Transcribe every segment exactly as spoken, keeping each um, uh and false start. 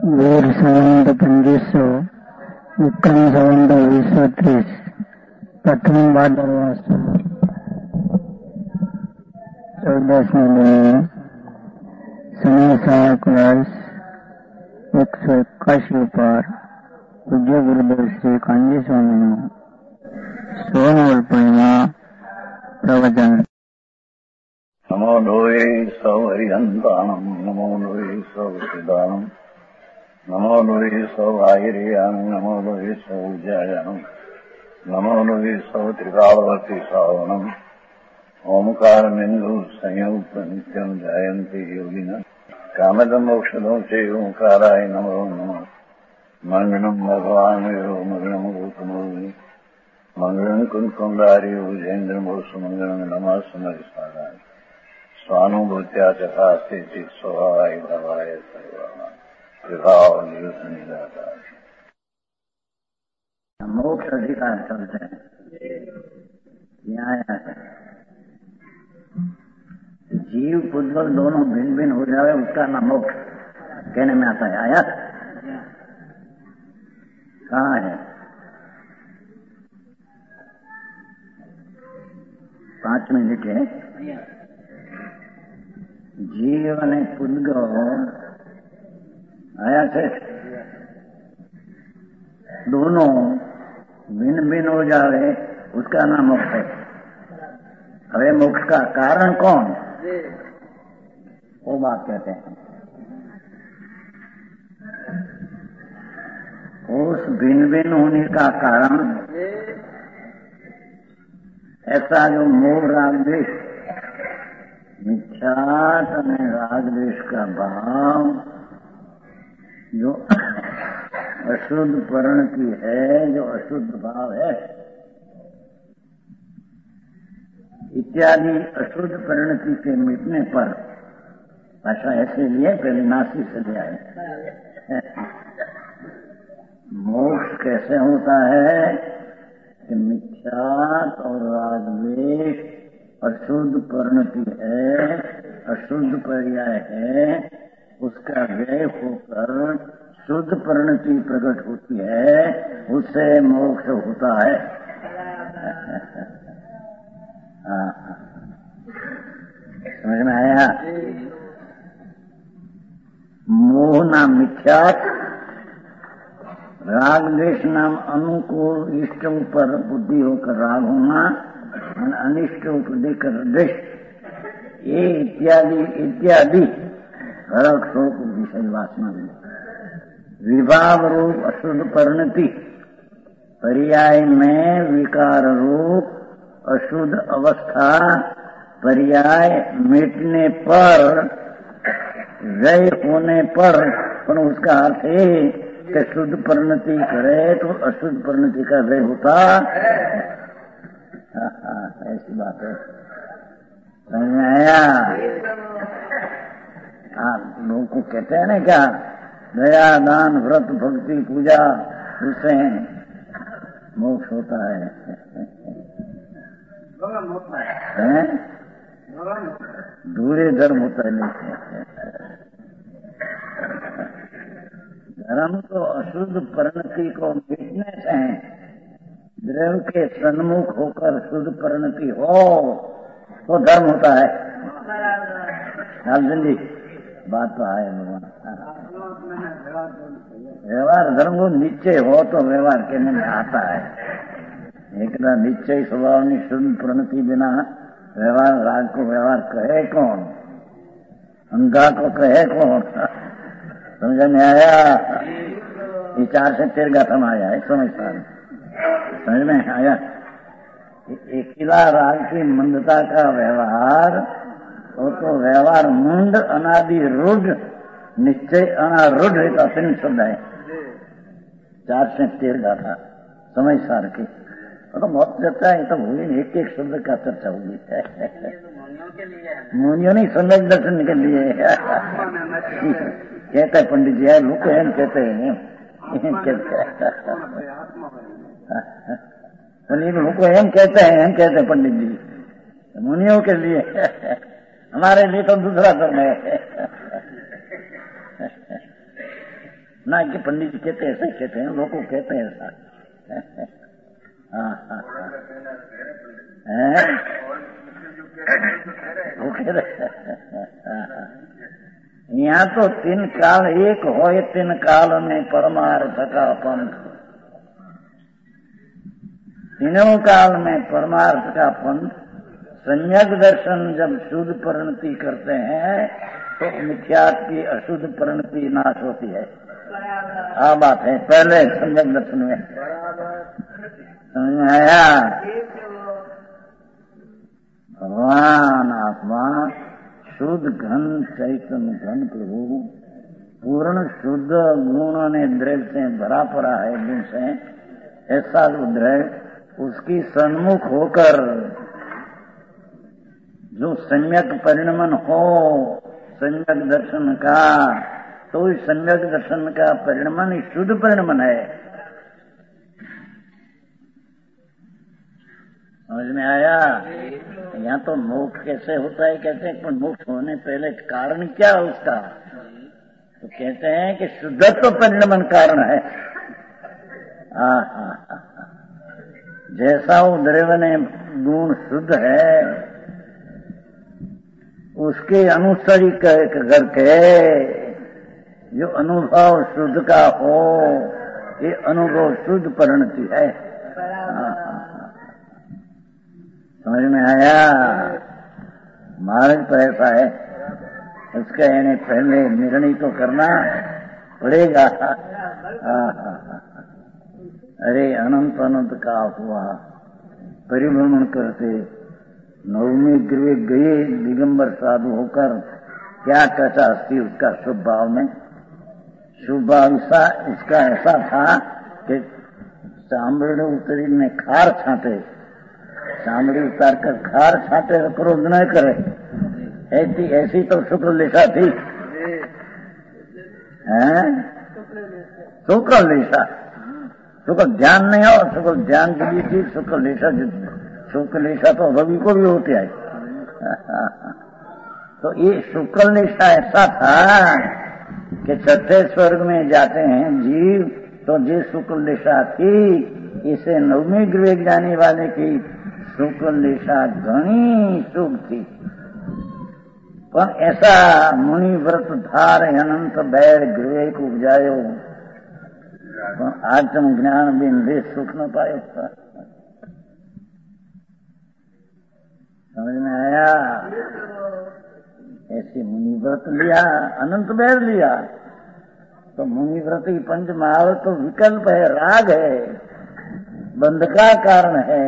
वीर संवंत पच्चीस सौ विक्रम संवंत बीस सौ तीस प्रथम भाद्रवा चौदसमी दिन शनि सहायक वर्ष एक सौ इक्यासी पर पूज्य गुरुदेव श्री कांजी स्वामी सोमवार पूर्णिमा प्रवचन। नमो लोये सौहरिहन्तानम् नमो लोये सौसिदानम् नमो लोये सौभागिर्यानम् नमो लोये सौज्यायानम् नमो लोये सौत्रिकालवती सावनम् ओंकारमिन्दु संयुक्त नित्यम् जायन्ति योगिनः कामदम् मोक्षदम् च ओंकाराय नमो नमः। मङ्गलम् भगवान् विरो मङ्गलम् गौतमोनि मङ्गलम् कुन्कुण्डारि भुजेन्द्रमोसु मङ्गलम् नमः समरिसाराय स्वानुभूत्या चकास्ते चित् स्वभावाय भवाय सर्वाणाम् विभाव निदाता। मोक्ष अधिकार चलते हैं, न्याय है। जीव पुद्गल दोनों भिन्न भिन्न हो जाए उसका नाम मोक्ष कहने में आता है। आया कहाँ है? पांच मिनट है। जीव ने पुद्गल आया से दोनों भिन्न भिन्न हो जावे उसका नाम मोक्ष है। अरे मोक्ष का कारण कौन? वो बात कहते हैं। उस भिन्न भिन्न होने का कारण ऐसा जो मोह राग द्वेष मिथ्यात में राग द्वेष का भाव जो अशुद्ध परिणति है, जो अशुद्ध भाव है इत्यादि अशुद्ध परिणति के मिटने पर भाषा ऐसे लिए पहले नासिक से ले आए। मोक्ष कैसे होता है कि मिथ्यात और राग द्वेष अशुद्ध परिणति है, अशुद्ध पर्याय है, उसका व्यय होकर शुद्ध परिणति प्रकट होती है, उससे मोक्ष होता है। समझ में आया? मोह नाम मिथ्यात, राग द्वेष नाम अनुकूल इष्टों पर बुद्धि होकर राग होना, अनिष्टों को देकर द्वेष, ये इत्यादि इत्यादि रग शोक विषय वासना में विभाव रूप अशुद्ध परिणति, पर्याय में विकार रूप अशुद्ध अवस्था, पर्याय मिटने पर व्यय होने पर, पर उसका अर्थ है कि शुद्ध परिणति करे तो अशुद्ध परिणति का व्यय होता। ऐसी बात है। समझ में आया? हाँ, लोगों को कहते हैं ना क्या, दया दान व्रत भक्ति पूजा उससे मोक्ष होता है। हैं? दूरे धर्म होता है नहीं। धर्म तो अशुद्ध परिणति को मिटने से द्रव्य के सन्मुख होकर शुद्ध परिणति हो तो धर्म होता है। जी बात तो है भगवान। व्यवहार धर्म को निश्चय हो तो व्यवहार कहने में आता है। एक निश्चय स्वभाव में शुद्ध परिणति बिना व्यवहार राग को व्यवहार कहे कौन? अंधा को कहे कौन? समझ में आया? ये चार से तेर गाथम आया है, समझता है। समझ में आया? अकेला राग की मंदता का व्यवहार वो तो व्यवहार मुंड अनादि रूढ़ निश्चय अनारूढ़ रहता सिंह शब्द है। चार से तेर गाथा समझ सार की तो बहुत चर्चा है। तो भूल एक एक शब्द का चर्चा होगी। मुनियों नहीं सम्यक दर्शन के लिए कहते हैं पंडित जी, लोग एम कहते हैं लोग एम कहते हैं एम कहते हैं पंडित जी, मुनियों के लिए। हमारे लिए तो दूसरा धर्म है। ना कि पंडित जी कहते ऐसे कहते हैं, लोग कहते हैं ऐसा। हाँ हाँ हाँ, वो कह रहे यहाँ तो तीन काल एक होए, तीन काल में परमार्थ का पंथ। तीनों काल में परमार्थ का पंथ। संयक दर्शन जब शुद्ध परिणति करते हैं तो मिथ्यात्व की अशुद्ध परिणति नाश होती है। आ बात है पहले संयक दर्शन में समझ में आया। भगवान आत्मा शुद्ध घन चैतन्य घन प्रभु पूर्ण शुद्ध गुणों ने द्रव्य से भरा पड़ा है, गुण से ऐसा द्रव्य उसकी सन्मुख होकर जो सम्यक परिणमन हो सम्यक दर्शन का, तो इस सम्यक दर्शन का परिणमन शुद्ध परिणमन है। समझ में आया। यहाँ तो मोक्ष कैसे होता है, कहते हैं पर मोक्ष होने पहले कारण क्या है उसका, तो कहते हैं कि शुद्धत्व परिणमन कारण है। आ, आ, आ, आ। जैसा वो द्रव्य ने गुण शुद्ध है उसके अनुसारी करके जो अनुभव शुद्ध का हो, ये अनुभव शुद्ध परिणति है। समझ में आया। मार्ग तो ऐसा है, उसका यानी पहले निर्णय तो करना पड़ेगा। अरे अनंत अनंत का हुआ परिभ्रमण करते नवमी गृह गए दिगंबर साधु होकर, क्या कहता थी उसका शुभ भाव में। शुभ भाव उसका ऐसा था कि चामड़े उतरी में खार छांटे, चामड़ी उतार कर खार छाटे तो क्रोध न करे, ऐसी ऐसी तो शुक्ल लिशा थी। शुक्ल लिशा, शुक्ल ध्यान नहीं हो, शुक्ल ध्यान के लिए थी शुक्ल लिशा। शुक्ल लिशा तो रवि को भी होती है। तो ये शुक्ल लिशा ऐसा था कि छठे स्वर्ग में जाते हैं जीव, तो जो शुक्ल लिशा थी इसे नवमी गृह जाने वाले की शुक्ल लिशा घनी शुभ थी। पर ऐसा मुनि व्रत धार अनंत बैर गृह को उपजायो, आत्म ज्ञान बिंदे सुख न पायो। समझ में आया। ऐसे मुनि व्रत लिया, अनंत बैर लिया, तो मुनि व्रत की पंच महावत तो विकल्प है, राग है, बंध का कारण है।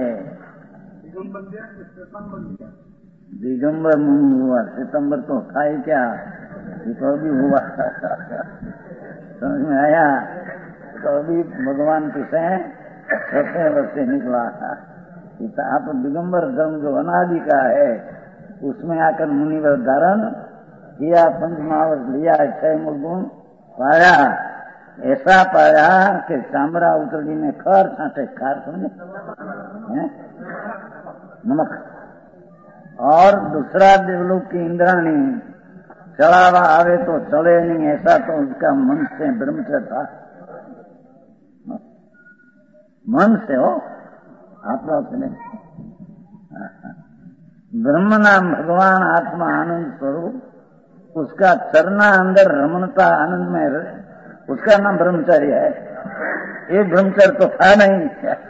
दिगंबर मुनि हुआ, सितंबर तो था ही क्या, तो भी हुआ। समझ में आया। तो अभी भगवान कृष्ण छठे वर्ष से निकला। आप दिगंबर धर्म जो अनादि का है उसमें आकर मुनिवर धारण किया, पंच महावत लिया, छह गुण पाया। ऐसा पाया कि चामड़ा उतरली में खार छाटे, खार समझे नमक। और दूसरा देवलोक की इंद्राणी चढ़ावा आवे तो चले नहीं, ऐसा तो उसका मन से ब्रह्मचर्य था। मन से हो, आत्मा से नहीं। ब्रह्म नाम भगवान आत्मा आनंद स्वरूप, उसका चरना अंदर रमणता आनंद में, उसका नाम ब्रह्मचर्य है। ये ब्रह्मचर्य तो था नहीं।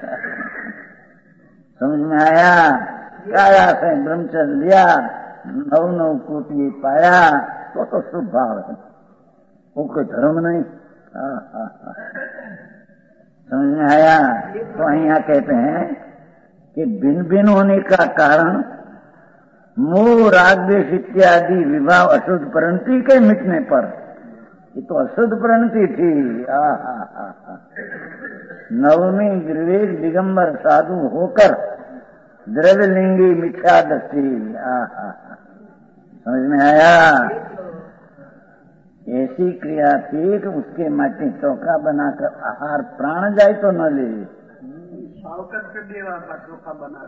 समझ में आया। काया से ब्रह्मचर्य लिया, नव नव कोटि पाया, तो तो शुभ भाव है, वो कोई धर्म नहीं। समझ में आया। तो यहाँ कहते हैं कि भिन्न भिन्न होने का कारण मोह राग द्वेष इत्यादि विभाव अशुद्ध परिणति के मिटने पर, ये तो अशुद्ध परिणति थी। नवमी गिरवेश दिगंबर साधु होकर द्रव्यलिंगी मिथ्या दृष्टि। समझ में आया। ऐसी क्रिया थी कि उसके माटी चौका बनाकर आहार प्राण जाए तो न ले। चौका बना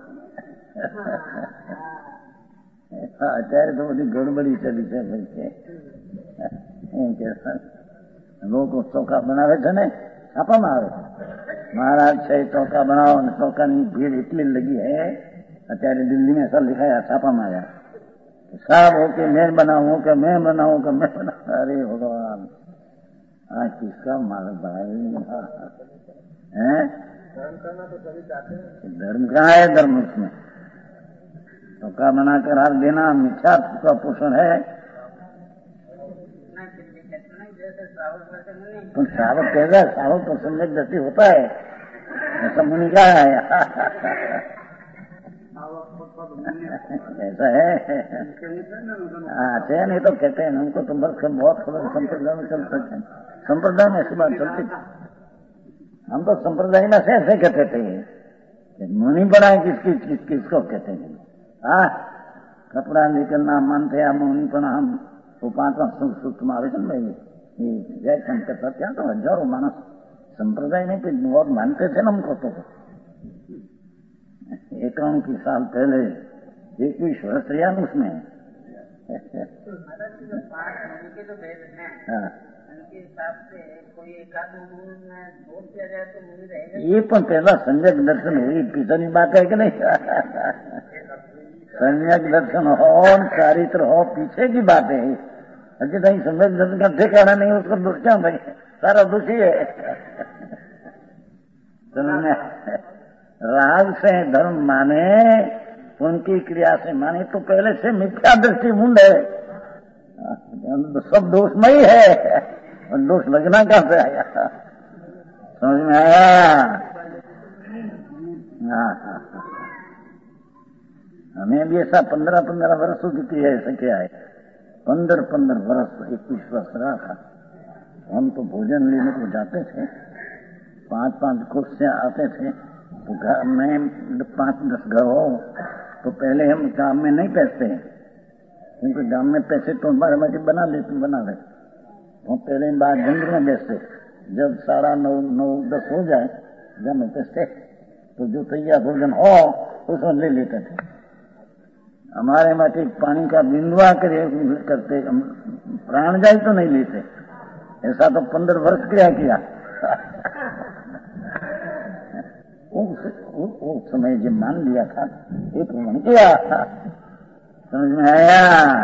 અત્યારે તો બધી ગડબડી ચલી છે ભાઈ છે એમ કે લોકો ચોખા બનાવે છે ને છાપામાં આવે महाराज છે ચોખા બનાવો ને ચોખાની ભીડ એટલી લગી હે અત્યારે દિલ્હી में सब लिखाया छापा में आया साहब हो के मैं बनाऊं कि मैं बनाऊं कि मैं बनाऊं अरे भगवान आज किसका माल भाई है धर्म कहाँ है धर्म उसमें चौका बनाकर हाथ देना मिथ्या का पोषण है तो श्रावक कहेगा श्रावक तो सम्यक दृष्टि होता है ऐसा मुनि क्या है ऐसा है अच्छा नहीं तो कहते हैं हमको तो बस बहुत खबर संप्रदाय में चलते थे संप्रदाय में ऐसी बात चलती थी हम तो संप्रदाय में से ऐसे कहते थे मुनि बनाए किसकी किस किसको कहते हैं हाँ कपड़ा निकलना मानते हैं मुनि पण हम वो पांचवा सूक्ष्म આવે છે ને ये जय शंकर सत्या तो हजारों मानस संप्रदाय में भी बहुत मानते थे ना हमको तो एकावन की साल पहले इक्कीस वर्ष रिया उसमें ये पण पहला सम्यक दर्शन हुई पीछे बात है कि नहीं सम्यक दर्शन हो चारित्र हो पीछे की बात है अभी नहीं सम्यक दर्शन का ठिकाना नहीं उसको दोष क्या भाई सारा दोषी है राग से धर्म माने उनकी क्रिया से माने तो पहले से मिथ्या दृष्टि मुंड है तो सब दोषमयी है और दोष लगना कहां से आया समझ में आया हाँ हाँ हमें भी ऐसा पंद्रह पंद्रह वर्षों की किया ऐसा क्या है पंद्रह पंद्रह वर्ष इक्कीस वर्ष रहा था हम तो भोजन लेने को जाते थे पांच पांच कोस से आते थे तो घर में पांच दस घर हो तो पहले हम गांव में नहीं पैसते क्योंकि गांव में पैसे तो हमारे मजे बना लेते बना ले तो पहले बाहर जंगल में बेचते जब साढ़ा नौ नौ दस हो जाए घर में पैसते तो जो तैयार भोजन हो उसमें ले लेते थे हमारे माथे पानी का बिंदुआ करते प्राण जाए तो नहीं लेते ऐसा तो पंद्रह वर्ष क्रिया किया उस, उस, उस समय जो मान लिया था एक मन किया समझ में आया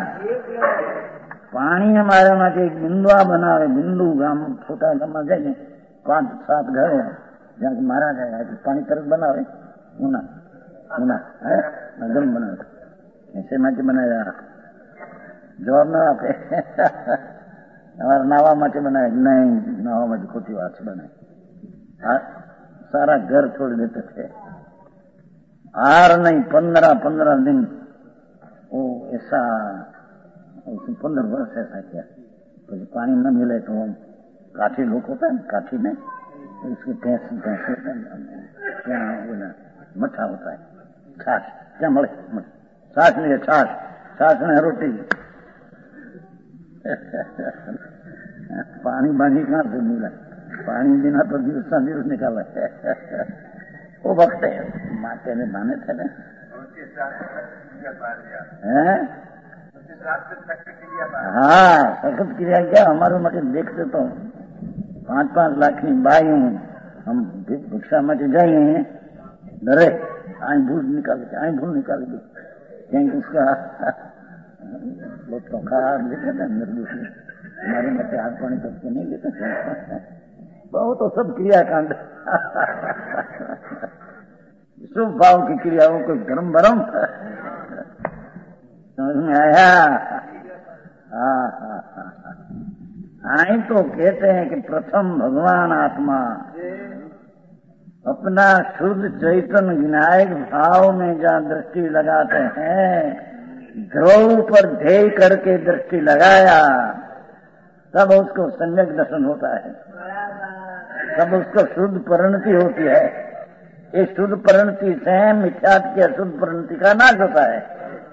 पानी हमारे माथे एक बिंदुआ बनावे बिंदु गांव छोटा गांव जाए पांच सात घर है जहाँ मारा गया है पानी तरफ बनावे उना उना है नगम बनावे ऐसे माटे बनाया जवाब न आपे हमारा नावा माटे बनाया नहीं नावा माटे खोटी बात से बनाए सारा घर छोड़ देते थे आर नहीं पंद्रह पंद्रह दिन वो ऐसा पंद्रह वर्ष ऐसा किया तो पानी न मिले तो काठी लोग होता है काठी में उसकी भैंस भैंस क्या मठा होता है छाछ क्या मले छाछ नहीं छाछ छाछ ने रोटी पानी बानी कहाँ से मिला पानी बिना तो दिवस का दिवस निकाला वो वक्त माते ने माने थे ना हाँ सखत क्रिया क्या हमारे मतलब देखते तो पांच पांच लाख की बाई हूँ हम भिक्षा में जाइए डरे आई भूल निकाले आई भूल निकाले क्योंकि उसका लोग तो खा लेते थे निर्दोष हमारे मत हाथ पानी करके नहीं लेते थे बहुत तो सब क्रियाकांड शुभ भाव की क्रियाओं को गरम भरम समझ में आया हाँ हाँ हाँ आई तो कहते हैं कि प्रथम भगवान आत्मा अपना शुद्ध चैतन्य विनायक भाव में जहाँ दृष्टि लगाते हैं ध्रुव पर ध्येय करके दृष्टि लगाया तब उसको सम्यक दर्शन होता है तब उसको शुद्ध परिणति होती है इस शुद्ध परिणति से मिथ्यात्व की अशुद्ध परिणति का नाश होता है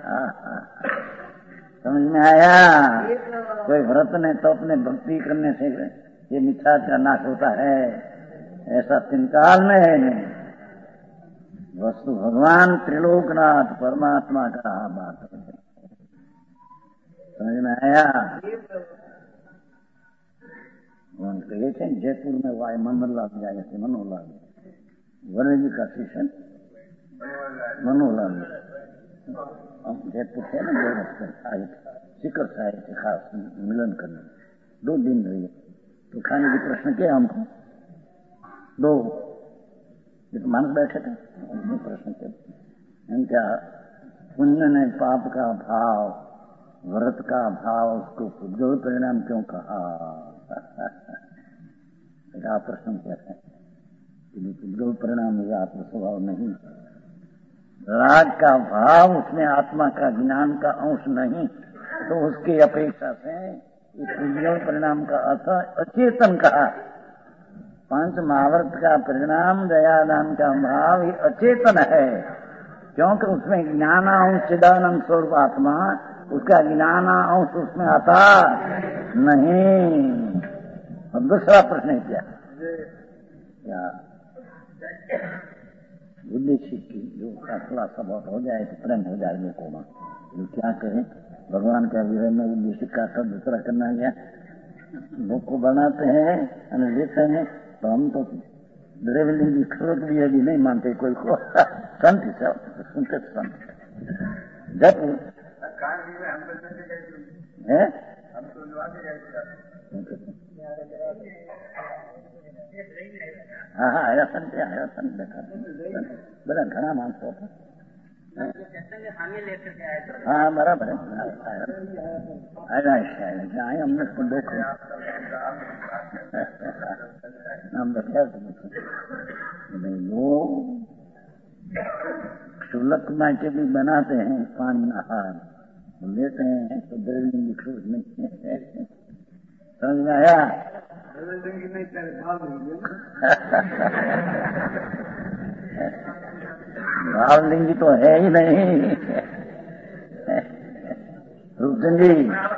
समझ में आया कोई व्रत ने तो अपने भक्ति करने से ये मिथ्यात्व का नाश होता है ऐसा तिनकाल में है नहीं वस्तु भगवान त्रिलोकनाथ परमात्मा का बात है समझ में आया કહે છે ને જયપુર में वाय मनोहरलाल जाए थे मनोहरलाल वरुण जी का शिष्य मनोहरलाल हम जयपुर थे ना आए शिखर से आए थे खास मिलन करने दो दिन रहे तो खाने के प्रश्न क्या हमको दो जो मानस बैठे थे उनके प्रश्न थे इनका पुण्य ने पाप का भाव व्रत का भाव उसको पुद्गल परिणाम क्यों कहा आप प्रश्न कहते हैं पुद्गल परिणाम ये आत्म स्वभाव नहीं राग का भाव उसमें आत्मा का ज्ञान का अंश नहीं तो उसकी अपेक्षा से पुद्गल परिणाम का अर्थ अचेतन कहा पंच महाव्रत का परिणाम दयादान का भाव ही अचेतन है क्योंकि उसमें ज्ञानांश चिदानंद स्वरूप आत्मा उसका ज्ञानांश उसमें आता नहीं। और दूसरा प्रश्न क्या क्या उद्देश्य की जो का खुलासा बहुत हो जाए तो प्रेम हो जाए को जो क्या करें भगवान का विरह में उद्देश्य का सब दूसरा करना गया लोग को बनाते हैं और लेते हैं तो हम तो ड्रेवलिंग की खरोट भी अभी नहीं मानते कोई को संत सब सुनते संत जब है हाँ हाँ आया संत आया संत देखा बड़ा घना मानस होता हाँ बराबर है आया आए हमने देखो हम देखा वो शुल्क माटे भी बनाते हैं पानी आहार लेते हैं तो दर्जन की खोज नहीं समझ में आया भावलिंगी तो है ही नहीं रूपचंद जी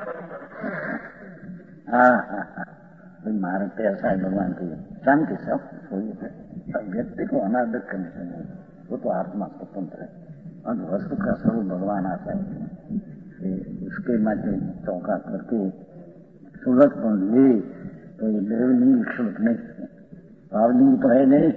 हाँ हाँ हाँ मारे पे ऐसा है भगवान की शांति सब व्यक्ति को अनादर करने से नहीं वो तो आत्मा स्वतंत्र है और वस्तु का स्वरूप भगवान आता है उसके माध्यम चौका करके सूरत बन ले तो ये देवलिंग शुल्क नहीं भावलिंग तो है नहीं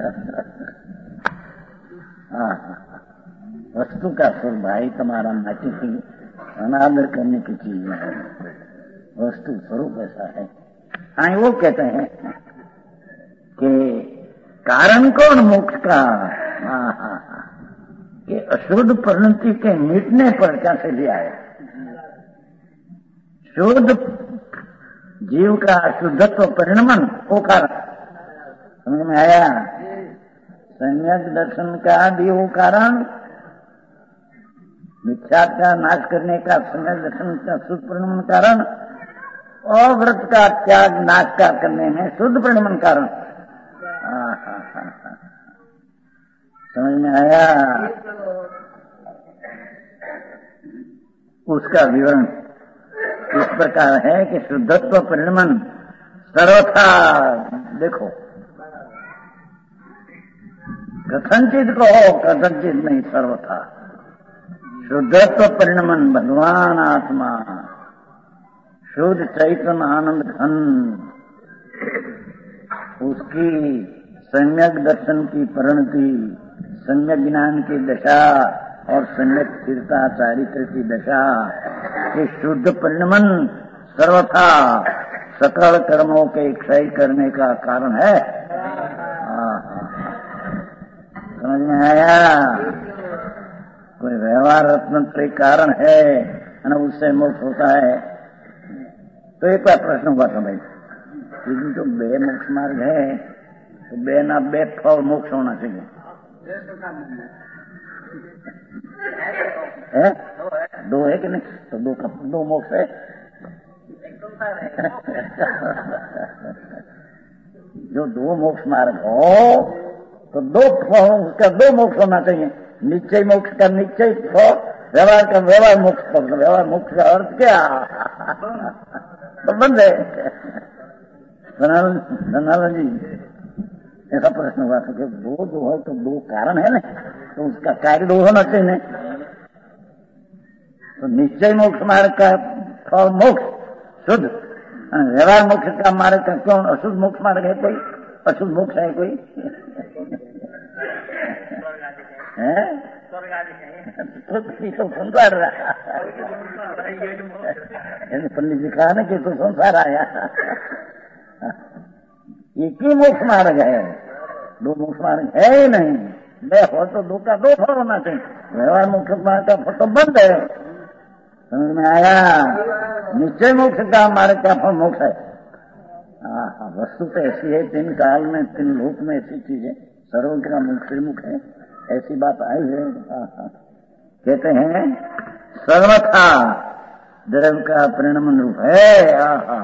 हाँ वस्तु का स्वरूप भाई तुम्हारा माटी की अनादर करने की चीज है वस्तु स्वरूप ऐसा है। हाँ वो कहते हैं कि कारण कौन मोक्ष का हाँ हाँ हाँ ये अशुद्ध परिणति के मिटने पर कैसे ले आया शुद्ध जीव का शुद्धत्व परिणमन वो कारण समझ में आया सम्यक दर्शन का भी वो कारण मिथ्या का नाश करने का सम्यक दर्शन का शुद्ध परिणमन कारण और व्रत का त्याग नाश का करने में शुद्ध परिणमन कारण समझ में आया उसका विवरण इस प्रकार है कि शुद्धत्व परिणमन सर्वथा देखो कथनचित कहो कथनचित नहीं सर्वथा शुद्धत्व परिणमन भगवान आत्मा शुद्ध चैतन्य आनंद घन उसकी सम्यक दर्शन की परिणति सम्यक ज्ञान की दशा और सम्यक स्थिरता चारित्र की दशा के शुद्ध परिणमन सर्वथा सकल कर्मों के क्षय करने का कारण है। समझ में आया कोई व्यवहार रत्न कारण है ना उससे मोक्ष होता है तो एक बार प्रश्न हुआ था भाई लेकिन तो बे मोक्ष मार्ग है तो बे ना बे फल मोक्ष होना चाहिए है? दो है कि नहीं तो दो का दो मोक्ष है जो दो मोक्ष मार्ग हो तो दो फल उसका दो मोक्ष होना चाहिए निश्चय मोक्ष का निश्चय फल व्यवहार का व्यवहार मोक्ष फल व्यवहार मोक्ष का अर्थ क्या तो बंद है धनालन जी ऐसा प्रश्न हुआ था कि दो दो है तो दो कारण है ना तो उसका कार्य दो होना चाहिए तो निश्चय मोक्ष मार्ग का फल मोक्ष शुद्ध व्यवहार मोक्ष का मार्ग का कौन अशुद्ध मोक्ष मार्ग है? कोई अशुद्ध मोक्ष है कोई? है तो संसार रहा। पंडित जी कहा ना कि तो संसार आया। एक ही मोक्ष मार्ग है, दो मोक्ष मार्ग है ही नहीं। दे हो तो दो का दो फल होना चाहिए। व्यवहार मोक्ष मार्ग का फल तो बंद है। समझ में आया? निश्चय मोक्ष का मार्ग का फल मोक्ष है। हाँ, वस्तु तो ऐसी है, तीन काल में तीन लोक में ऐसी चीज है, सर्व का मुख श्रीमुख है, ऐसी बात आई है। कहते हैं सर्वथा द्रव्य का परिणाम रूप है।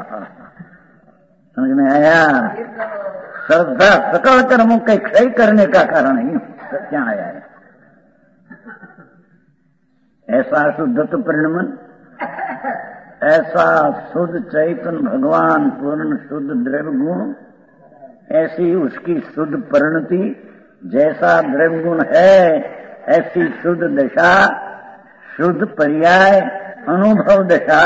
समझ में आया? श्रद्धा सकल कर्मों के क्षय करने का कारण ही क्या आया है। ऐसा शुद्धत्व परिणमन, ऐसा शुद्ध चैतन्य भगवान पूर्ण शुद्ध द्रव्य गुण, ऐसी उसकी शुद्ध परिणति, जैसा द्रव्य गुण है ऐसी शुद्ध दशा, शुद्ध पर्याय, अनुभव दशा,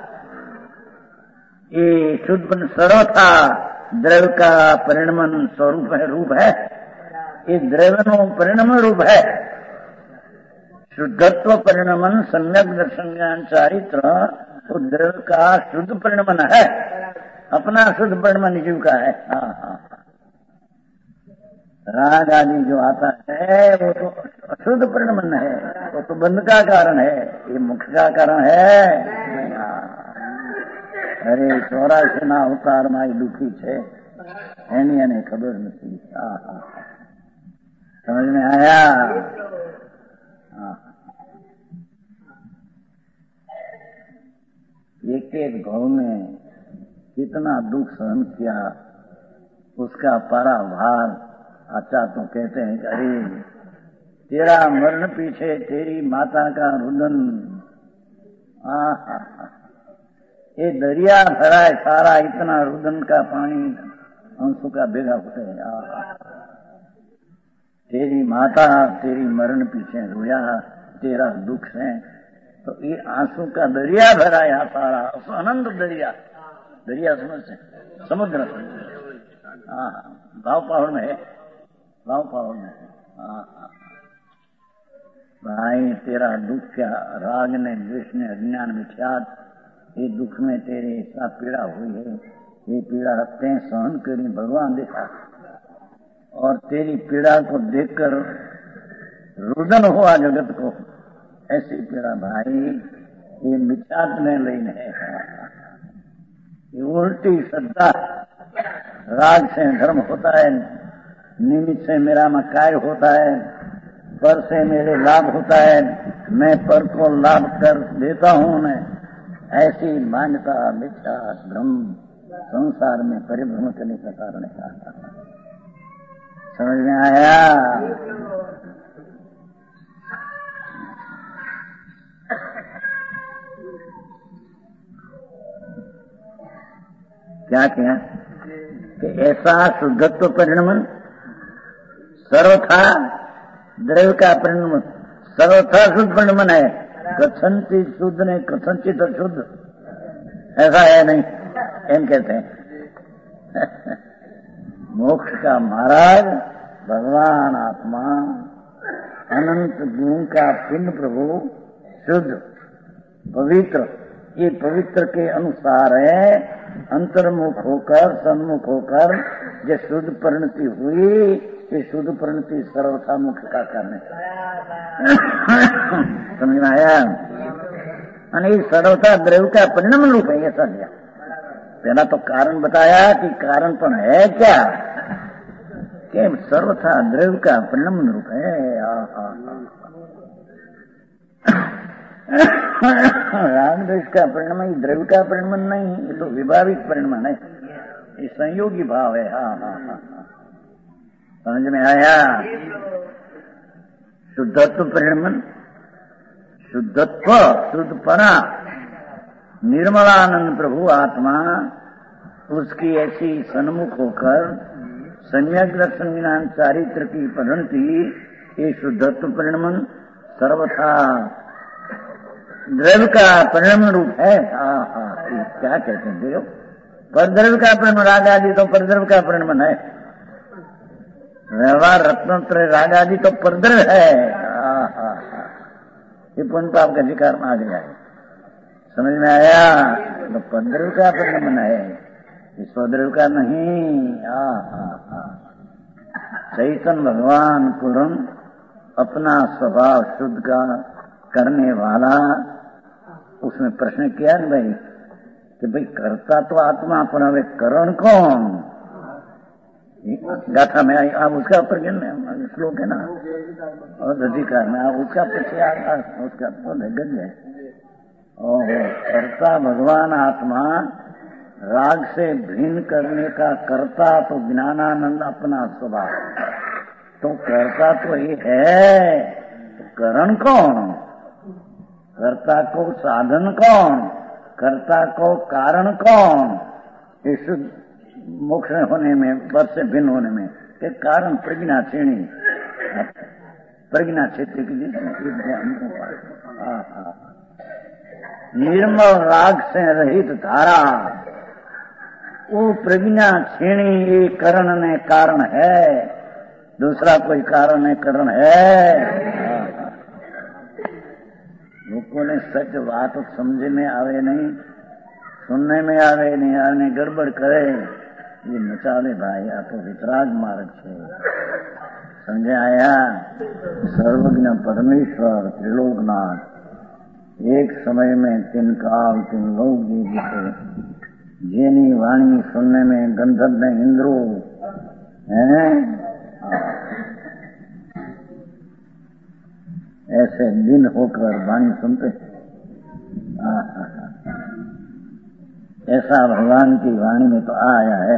ये शुद्ध सर्वथा द्रव्य का परिणमन स्वरूप है, रूप है। ये द्रव्य परिणमन रूप है। शुद्धत्व परिणमन सम्यक दर्शन ज्ञान चारित्र तो द्रव्य का शुद्ध परिणमन है, अपना शुद्ध परिणमन जीव का है। हाँ हाँ, राग आदि जो आता है वो तो अशुद्ध परिणमन है, वो तो बंध का कारण है, ये मोक्ष का कारण है। अरे चौरासी ना अवतार माई दुखी छे एनी एने खबर नहीं। समझ में आया? एक एक गांव में कितना दुख सहन किया, उसका पराभार। अच्छा तो कहते हैं कि अरे तेरा मरण पीछे तेरी माता का रुदन, आहा ये दरिया भरा है सारा, इतना रुदन का पानी अंशों का भेगा होते है। तेरी माता तेरी मरण पीछे रोया, तेरा दुख है, तो ये आंसू का दरिया भरा है सारा, आनंद दरिया। दरिया समझ से समुद्र, हाँ भाव पहाड़ में है, भाव पहाड़ में है। हाँ भाई तेरा दुख क्या, राग ने द्वेष ने अज्ञान मिथ्यात, ये दुख में तेरे ऐसा पीड़ा हुई है, ये पीड़ा रखते हैं सहन करी भगवान देखा, और तेरी पीड़ा को देखकर रुदन हुआ जगत को, ऐसी पीड़ा भाई ये मिथ्यात में लीन है। ये उल्टी श्रद्धा, राग से धर्म होता है, निमित्त से मेरा मकाय होता है, पर से मेरे लाभ होता है, मैं पर को लाभ कर देता हूँ, मैं ऐसी मान्यता मिथ्या भ्रम संसार में परिभ्रम करने का कारण है। समझ में आया? क्या क्या कि ऐसा शुद्धत्व परिणमन, सर्वथा द्रव्य का परिणमन, सर्वथा शुद्ध परिणमन है। कथनचित शुद्ध नहीं, कथनचित अशुद्ध ऐसा है नहीं, एम कहते हैं। मोक्ष का महाराज भगवान आत्मा अनंत गुण का पिंड प्रभु शुद्ध पवित्र, ये पवित्र के अनुसार है, अंतर्मुख होकर सन्मुख होकर जो शुद्ध परिणति हुई, ये शुद्ध परिणति सर्वथा मुख का कारण है। समझ में आया? यानी सर्वथा द्रव्य का परिणाम रूप है, ऐसा दिया। पहला तो कारण बताया कि कारण पण है क्या, कि सर्वथा द्रव्य का परिणाम रूप है। राग द्वेष का परिणाम द्रव्य का परिणाम नहीं, ये तो विभाविक परिणाम है, ये संयोगी भाव है। हाँ हाँ हाँ, समझ में आया? शुद्धत्व परिणाम, शुद्धत्व शुद्ध परा निर्मलानंद प्रभु आत्मा, उसकी ऐसी सन्मुख होकर सम्यक दर्शन ज्ञान चारित्र की परिणति, ये शुद्धत्व परिणाम सर्वथा द्रव्य का परिणाम रूप है। हाँ हाँ, क्या कहते हैं देखो, परद्रव्य का परिणाम राग आदि तो परद्रव्य का परिणाम है। व्यवहार रत्नत्रय राग आदि तो परद्रव्य है। ये पुण्य पाप का अधिकार में आ गया है। समझ में आया? तो परद्रव्य का परिणाम है, स्वद्रव्य का नहीं। चैतन्य भगवान पूर्ण अपना स्वभाव शुद्ध का करने वाला। उसमें प्रश्न किया न भाई कि भाई करता तो आत्मा पर हमें करण कौन? गाथा में आई आप उसका ऊपर श्लोक है ना, और अधिकार में आप उसका पीछे उसका तो गज है। और कर्ता भगवान आत्मा, राग से भिन्न करने का कर्ता तो ज्ञानानंद अपना स्वभाव। तो कर्ता तो ये है, तो करण कौन? कर्ता को साधन कौन? कर्ता को कारण कौन? इस मोक्ष होने में, वर से भिन्न होने में के कारण प्रज्ञा श्रेणी, प्रज्ञा क्षेत्र की निर्मल राग से रहित धारा, वो प्रज्ञा श्रेणी ये करण ने कारण है, दूसरा कोई कारण नहीं करण है। लोगों ने सच बात समझ में आवे नहीं, सुनने में आवे नहीं, आने गड़बड़ करे, ये नचाले भाई आप तो वितराग मार्ग है। समझे आया? सर्वज्ञ परमेश्वर त्रिलोकनाथ, एक समय में तीन काल तीन लोग जीते, जेनी वाणी सुनने में गंधर्व में इंद्रो हैं, ऐसे दिन होकर वाणी सुनते। ऐसा भगवान की वाणी में तो आया है,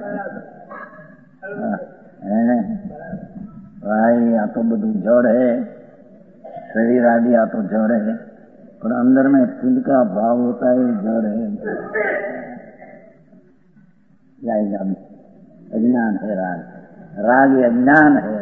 है? भाई या तो બધું जड़ है, शरीर आदि या तो जड़ है, और अंदर में तिल का भाव होता है, जड़ है। या अज्ञान है राग, राग अज्ञान है।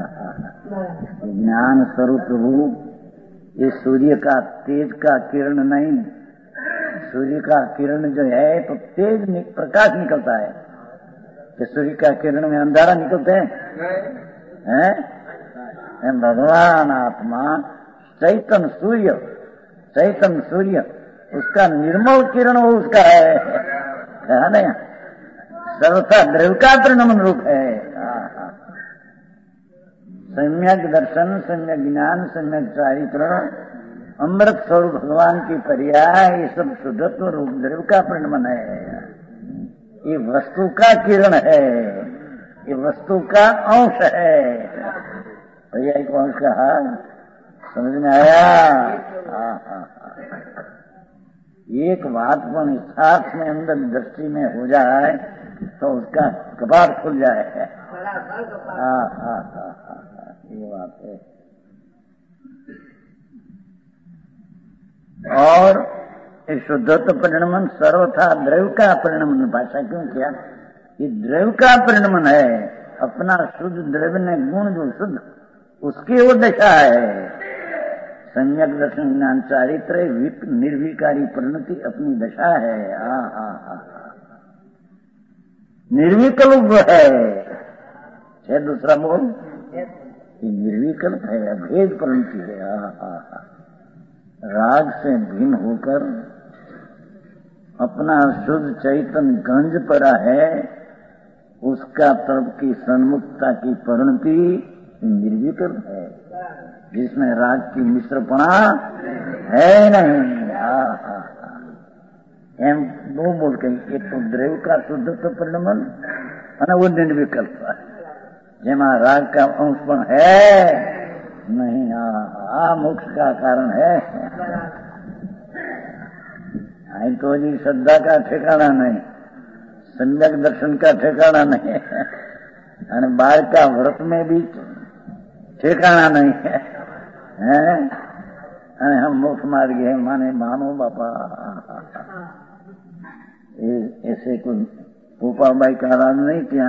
ज्ञान स्वरूप रूप ये सूर्य का तेज का किरण नहीं, सूर्य का किरण जो है तो तेज नि, प्रकाश निकलता है कि सूर्य का किरण में अंधारा निकलते हैं, हैं? भगवान आत्मा चैतन्य सूर्य, चैतन्य सूर्य उसका निर्मल किरण वो उसका है, है ना? सर्वथा द्रव्य का परिणाम रूप है। सम्यक दर्शन, सम्यक ज्ञान, सम्यक चारित्र, अमृत स्वरूप भगवान की पर्याय, ये सब शुद्धत्व रूप द्रव्य का परिणाम है। ये वस्तु का किरण है, ये वस्तु का अंश है। भैया एक अंश कहा, समझ में आया? हाँ हाँ एक बात पर यथार्थ में अंदर दृष्टि में हो जाए तो उसका कपाट खुल जाए। हाँ हाँ हाँ हाँ ये बात है। और इस शुद्धत्व परिणमन सर्वथा द्रव्य का परिणमन भाषा क्यों किया? ये द्रव्य का परिणमन है, अपना शुद्ध द्रव्य ने गुण जो शुद्ध उसकी वो दशा है। सम्यक दर्शन ज्ञान चारित्र निर्विकारी परिणति अपनी दशा है। हाँ हाँ हाँ निर्विकल्प है, है दूसरा बोल ये निर्विकल्प है, अभेद परिणति है। हाँ हाँ हाँ राग से भिन्न होकर अपना शुद्ध चैतन्य गंज पड़ा है, उसका तरफ की सन्मुखता की परिणति निर्विकल्प है, जिसमें राग की मिश्रपणा है नहीं। हाँ हाँ एम दो बोल के, एक तो द्रव्य का शुद्धत्व परिणमन અને वो निर्विकल्प है, જેમાં राग का अंशपण है नहीं। आ मोक्ष का कारण है। आई तो जी श्रद्धा का ठिकाना नहीं, सम्यक दर्शन का ठिकाना नहीं, और बाल का व्रत में भी ठिकाना नहीं है, हैं? अरे हम मोक्ष मार्ग है माने मानो बापा। ऐसे कोई गोपाल भाई का राज नहीं किया।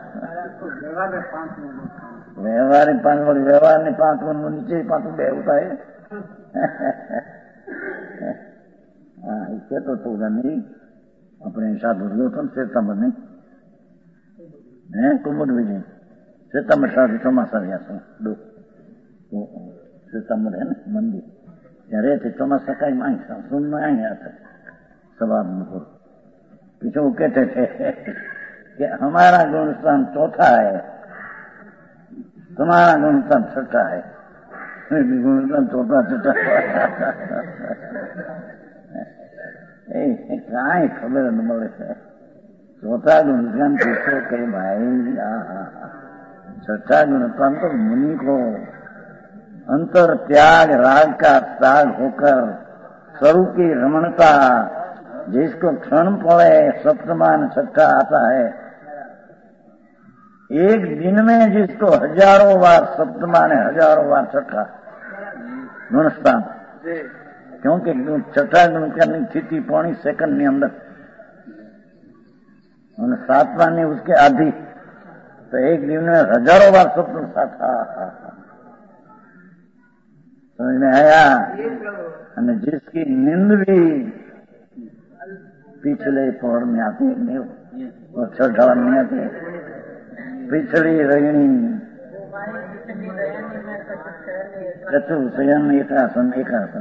व्यवहार पांच वर्ष व्यवहार ने पांच वर्ष नीचे पांच बे होता है। हाँ इससे तो होगा नहीं। अपने साधु दुर्योधन श्वेतांबर नहीं है, कुमुद विजय श्वेतांबर साधु ચોમાસા રહ્યા છે દો श्वेतांबर है ना मंदिर ત્યાં રહે थे ચોમાસા કઈ माई सुन में आई आता सवार को पीछे वो कहते थे कि हमारा गुणस्थान चौथा है, तुम्हारा गुणस्थान छठा है। गुणस्थान चौथा छठा कहीं खबर न મળે છે। चौथा गुणस्थान पूछो के भाई छठा गुणस्थान तो मुनि को अंतर त्याग राग का त्याग होकर स्वरूप की रमणता जिसको क्षण पड़े सप्तमान छठा आता है, एक दिन में जिसको हजारों बार सप्तमान है हजारों बार छठा गुणस्थान, क्योंकि छठा गुण करनी स्थिति पौनी सेकंड के अंदर और सातवां ने उसके आधी, तो एक दिन में हजारों बार सप्तम साथा समझ में आया। जिसकी नींद भी पिछले पौड़ में आते नहीं और छठा में आते पिछली रजनी चतुर्शयन एकासन एकासन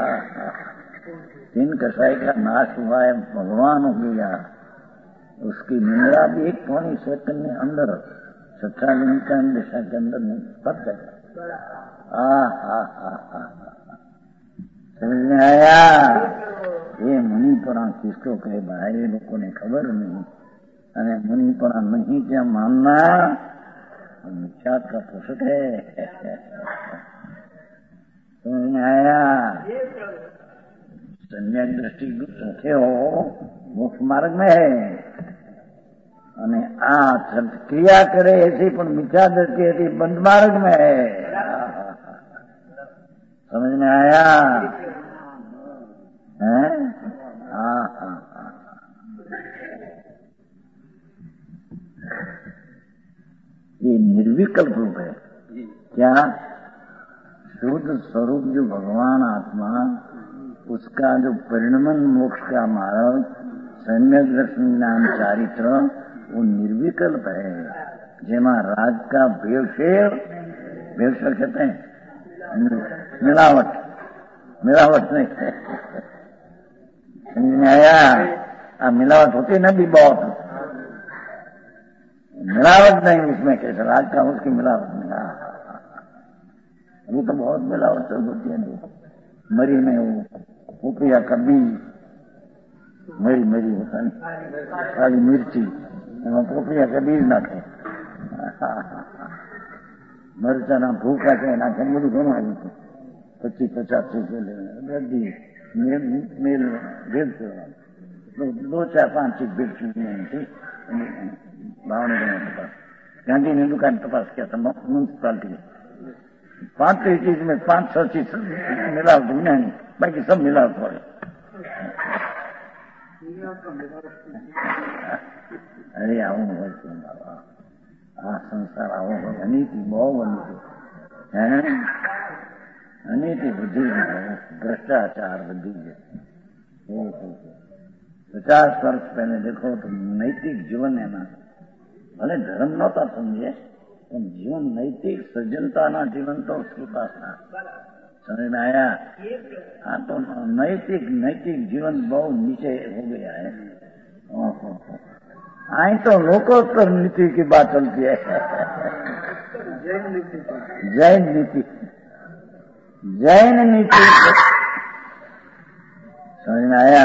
तीन कसाई का नाश हुआ है, भगवान हो गया, उसकी निंद्रा भी एक पौनी सेकंड में अंदर छठा दिन का दिशा के अंदर नहीं पक गया। समझ में आया। ये मुनिपरा किसको कहे भाई, लोगों ने खबर नहीं। अरे मुनिपरा नहीं क्या मानना मिथ्यात का पुस्तक है। समझ में आया। सम्यक दृष्टि रखे हो मोक्ष मार्ग में है અને આ ક્રિયા કરે ऐसी પણ मिथ्या दृष्टि ऐसी बंद मार्ग में है। समझ में आया है। हाँ हाँ हाँ ये निर्विकल्प रूप है। क्या शुद्ध स्वरूप जो भगवान आत्मा, उसका जो परिणमन मोक्ष का मार्ग सम्यक दर्शन ज्ञान चारित्र वो निर्विकल्प है। जेमा राज का भेषेल भेषेल कहते हैं मिलावट, मिलावट नहीं समझ में आया। अब मिलावट होती ना भी बहुत, मिलावट नहीं उसमें कैसे राज का उसकी मिलावट नहीं। अभी तो बहुत मिलावट चल होती है। मरी में वो उपया का बीज मरी मरी होता नहीं, काली मिर्ची पोपड़िया का बीज नाखे, मरचा ना भूखा के नाखे બધું ઘણું આવ્યું છે। પચીસ પચાસ રૂપિયા બધી મેલ ભેળસેળ दो चार पांच चीज भेड़सेल थी। भावनगर में तपास गांधी ने दुकान तपास किया था म्यूनसिपालिटी में, पांच चीज में पांच छह चीज मिलावट नहीं, बाकी सब मिलावट वाले। अरे આવું હોય છે બાબા, આ સંસાર આવો હોય। અનીતિ બહુ અનીતિ है, अनिति बुद्धि भ्रष्टाचार बुद्धि है। पचास वर्ष पहले देखो तो नैतिक जीवन है ना, भले धर्म नता समझे પણ जीवन नैतिक सज्जनता ना जीवन तो उसके पास ना। समझ में आया। हाँ तो नैतिक नैतिक जीवन बहुत नीचे हो गया है। आई तो लोकोत्तर नीति की बात चलती है। जैन नीति, जैन नीति, जैन नीति समझ में आया।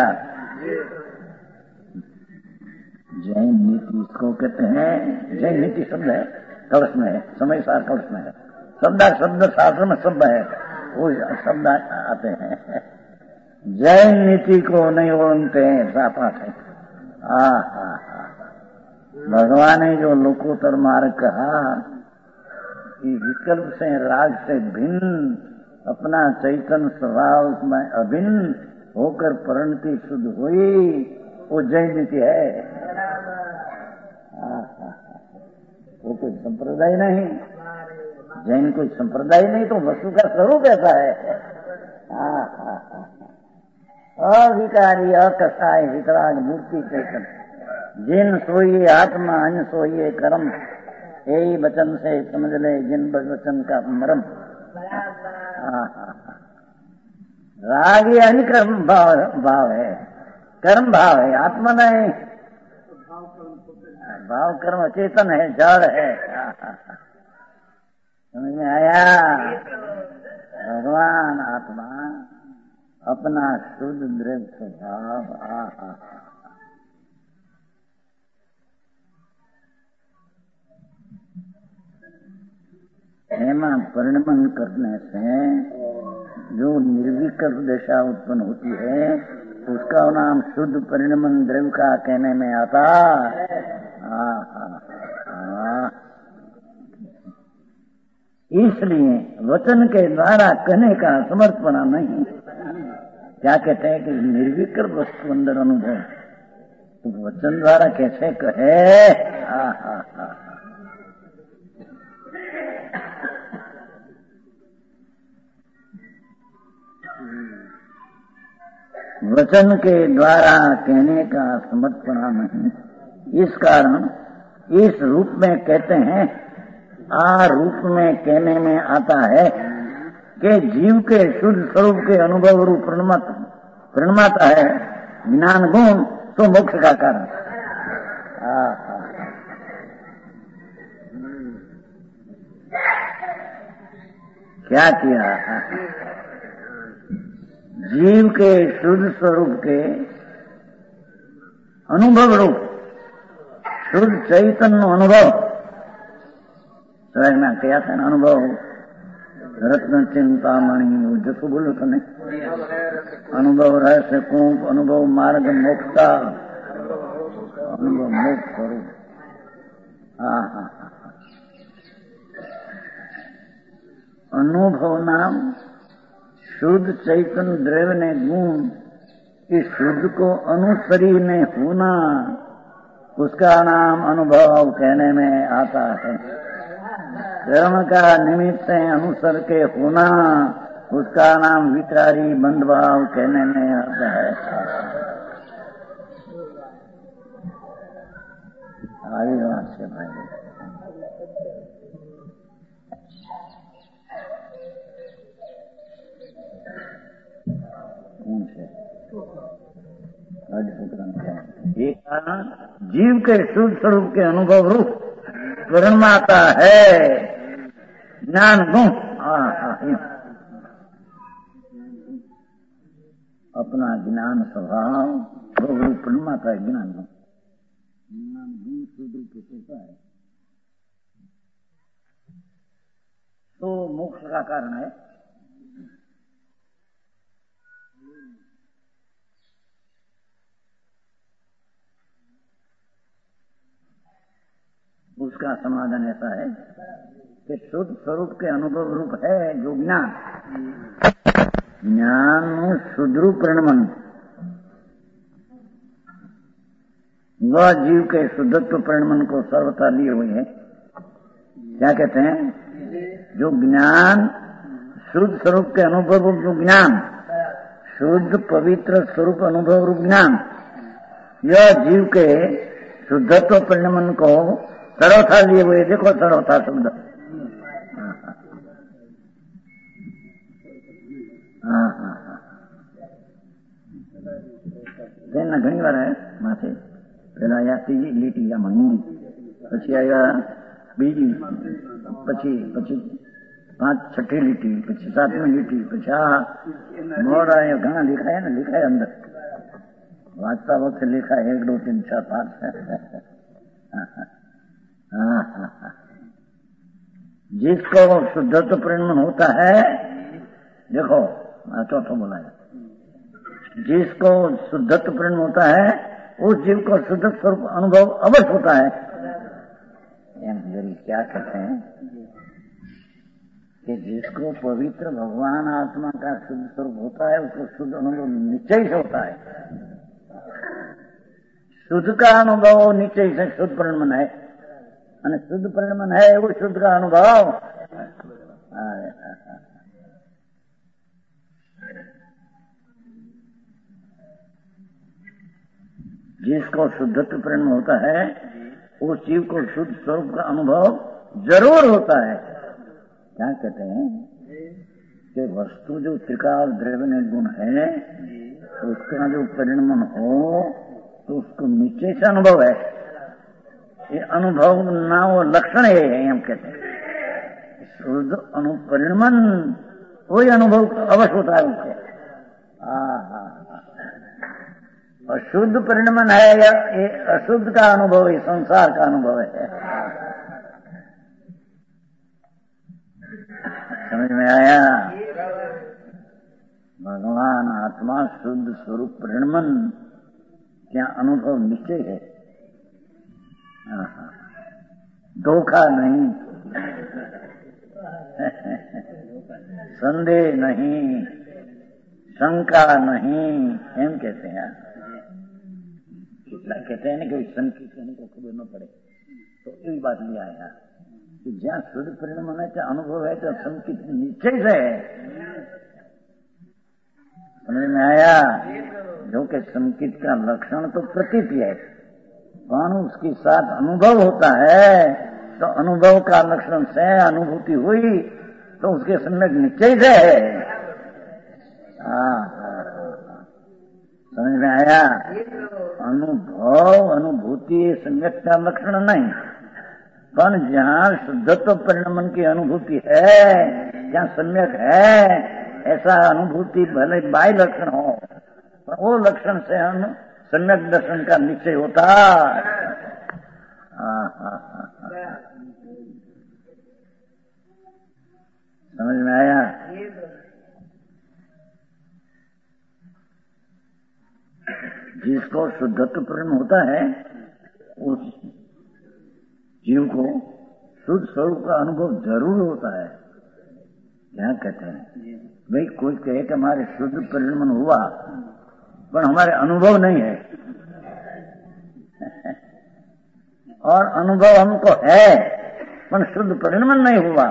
जैन नीति इसको कहते हैं, जैन नीति शब्द है कलश में है, समय सार कलश में है, शब्द शब्द शास्त्र में शब्द है, वो शब्द आते हैं। जैन नीति को नहीं ओढ़ते हैं सापात है। हा हा हा भगवान ने जो लोकोत्तर मार्ग कहा कि विकल्प से राग से भिन्न अपना चैतन्य स्वभाव में अभिन्न होकर परिणति शुद्ध हुई, वो जैन नीति है। वो कोई संप्रदाय नहीं, जैन कोई संप्रदाय नहीं, तो वस्तु का स्वरूप ऐसा है। अविकारी अकसाय वितराग मूर्ति चेतन, जिन सोइए आत्मा अन सोइए कर्म, यही वचन से समझ ले जिन वचन का मरम। राग ये अनिक्रम भाव भाव है, कर्म भाव है, आत्मा नहीं। भाव कर्म चेतन है, जड़ है। समझ में आया? भगवान आत्मा अपना शुद्ध दृढ़ स्वभाव आहा हेमा परिणमन करने से जो निर्विकल्प दशा उत्पन्न होती है उसका नाम शुद्ध परिणमन द्रव्य का कहने में आता। इसलिए वचन के द्वारा कहने का समर्पण नहीं। क्या कहते हैं कि निर्विकल्प वस्तु अंदर अनुभव, तो वचन द्वारा कैसे कहे? आ, आ, आ, वचन के द्वारा कहने का समर्पण नहीं। इस कारण इस रूप में कहते हैं, आ रूप में कहने में आता है कि जीव के शुद्ध स्वरूप के अनुभव रूप प्रणमाता है ज्ञान गुण, तो मोक्ष का कारण। क्या किया? जीव के शुद्ध स्वरूप के अनुभव रूप शुद्ध चैतन्य अनुभव समझना क्या था? अनुभव रत्न चिंतामणि जो बोलो तो नहीं, अनुभव रहस्य कुंभ, अनुभव मार्ग मोक्ता, अनुभव मोक्ष स्वरूप। हाँ हाँ अनुभव नाम शुद्ध चैतन्य द्रव्य ने गुण, इस शुद्ध को अनुसरी ने होना, उसका नाम अनुभव कहने में आता है। कर्म का निमित्त से अनुसर के होना, उसका नाम विकारी बंधभाव कहने में आता है। आगे बात से भाई एक कारण जीव के शुद्ध स्वरूप के अनुभव रूप प्रणमाता है ज्ञान गुण। अपना ज्ञान स्वभाव रूप प्रणमाता है ज्ञान गुण। ज्ञान गुण शुद्ध रूप होता है तो मोक्ष का कारण है। उसका समाधान ऐसा है कि शुद्ध स्वरूप के अनुभव रूप है जो ज्ञान, ज्ञान शुद्ध रूप प्रणमन, वह जीव के शुद्धत्व प्रणमन को सर्वथा लिए हुए है। क्या कहते हैं? जो ज्ञान शुद्ध स्वरूप के अनुभव रूप जो ज्ञान, शुद्ध पवित्र स्वरूप अनुभव रूप ज्ञान, यह जीव के शुद्धत्व प्रणमन को सर्वथा लिए हुए। देखो सर्वथा शब्द, हाँ हाँ हाँ તેના ઘણી વાર માથે પેલા આયા ત્રીજી લીટી આમાં હિન્દી, પછી આવ્યા બીજી, પછી પછી પાંચ છઠ્ઠી લીટી, પછી સાતમી લીટી, પછી આ મોડા ઘણા लिखाया ને लिखाया અંદર વાંચતા વખતે लिखाया एक दो तीन चार पाँच। जिसको शुद्धत्व प्रणमन होता है, देखो चौथा बोला है, जिसको शुद्धत्व प्रणमन होता है उस जीव को शुद्ध स्वरूप अनुभव अवश्य होता है। क्या कहते हैं कि जिसको पवित्र भगवान आत्मा का शुद्ध स्वरूप होता है उसको शुद्ध अनुभव निश्चय से होता है। शुद्ध का अनुभव निश्चय से शुद्ध प्रणमन है, અને શુદ્ધ પરિણમન है वो शुद्ध का अनुभव। जिसको शुद्धत्व परिणाम होता है उस जीव को शुद्ध स्वरूप का अनुभव जरूर होता है। क्या कहते हैं कि वस्तु जो त्रिकाल द्रव्य निर्गुण है उसका जो परिणमन हो तो उसको नीचे से अनुभव है। ये अनुभव ना वो लक्षण है, हम कहते हैं शुद्ध अनुपरिणमन वही अनुभव अवश्य होता है उसको। और शुद्ध परिणमन है या ये अशुद्ध का अनुभव है, संसार का अनुभव है। समझ में आया? भगवान आत्मा शुद्ध स्वरूप परिणमन क्या अनुभव निश्चय है। धोखा नहीं, संदेह नहीं, शंका नहीं, हम कहते हैं। कितना कहते हैं ना कि शंकित कहने को खबर न पड़े, तो एक बात ले आया कि जहाँ शुद्ध परिणाम है तो अनुभव है तो शंकित निश्चय से है। समझ में आया? जो कि संकित का लक्षण तो प्रतीति है, कौन उसके साथ अनुभव होता है तो अनुभव का लक्षण से अनुभूति हुई तो उसके सम्यक निश्चय से है। समझ में आया? अनुभव अनुभूति सम्यक का लक्षण नहीं, पर जहाँ शुद्धत्व परिणमन की अनुभूति है, जहाँ सम्यक है, ऐसा अनुभूति भले बाह्य लक्षण हो पर वो लक्षण से हम सम्यक दर्शन का निश्चय होता। समझ में आया? जिसको शुद्धत्व परिणम होता है उस जीव को शुद्ध स्वरूप का अनुभव जरूर होता है। क्या कहते हैं भाई, कोई कहे कि हमारे शुद्ध परिणमन हुआ पर हमारे अनुभव नहीं है, और अनुभव हमको है पर शुद्ध परिणमन नहीं हुआ,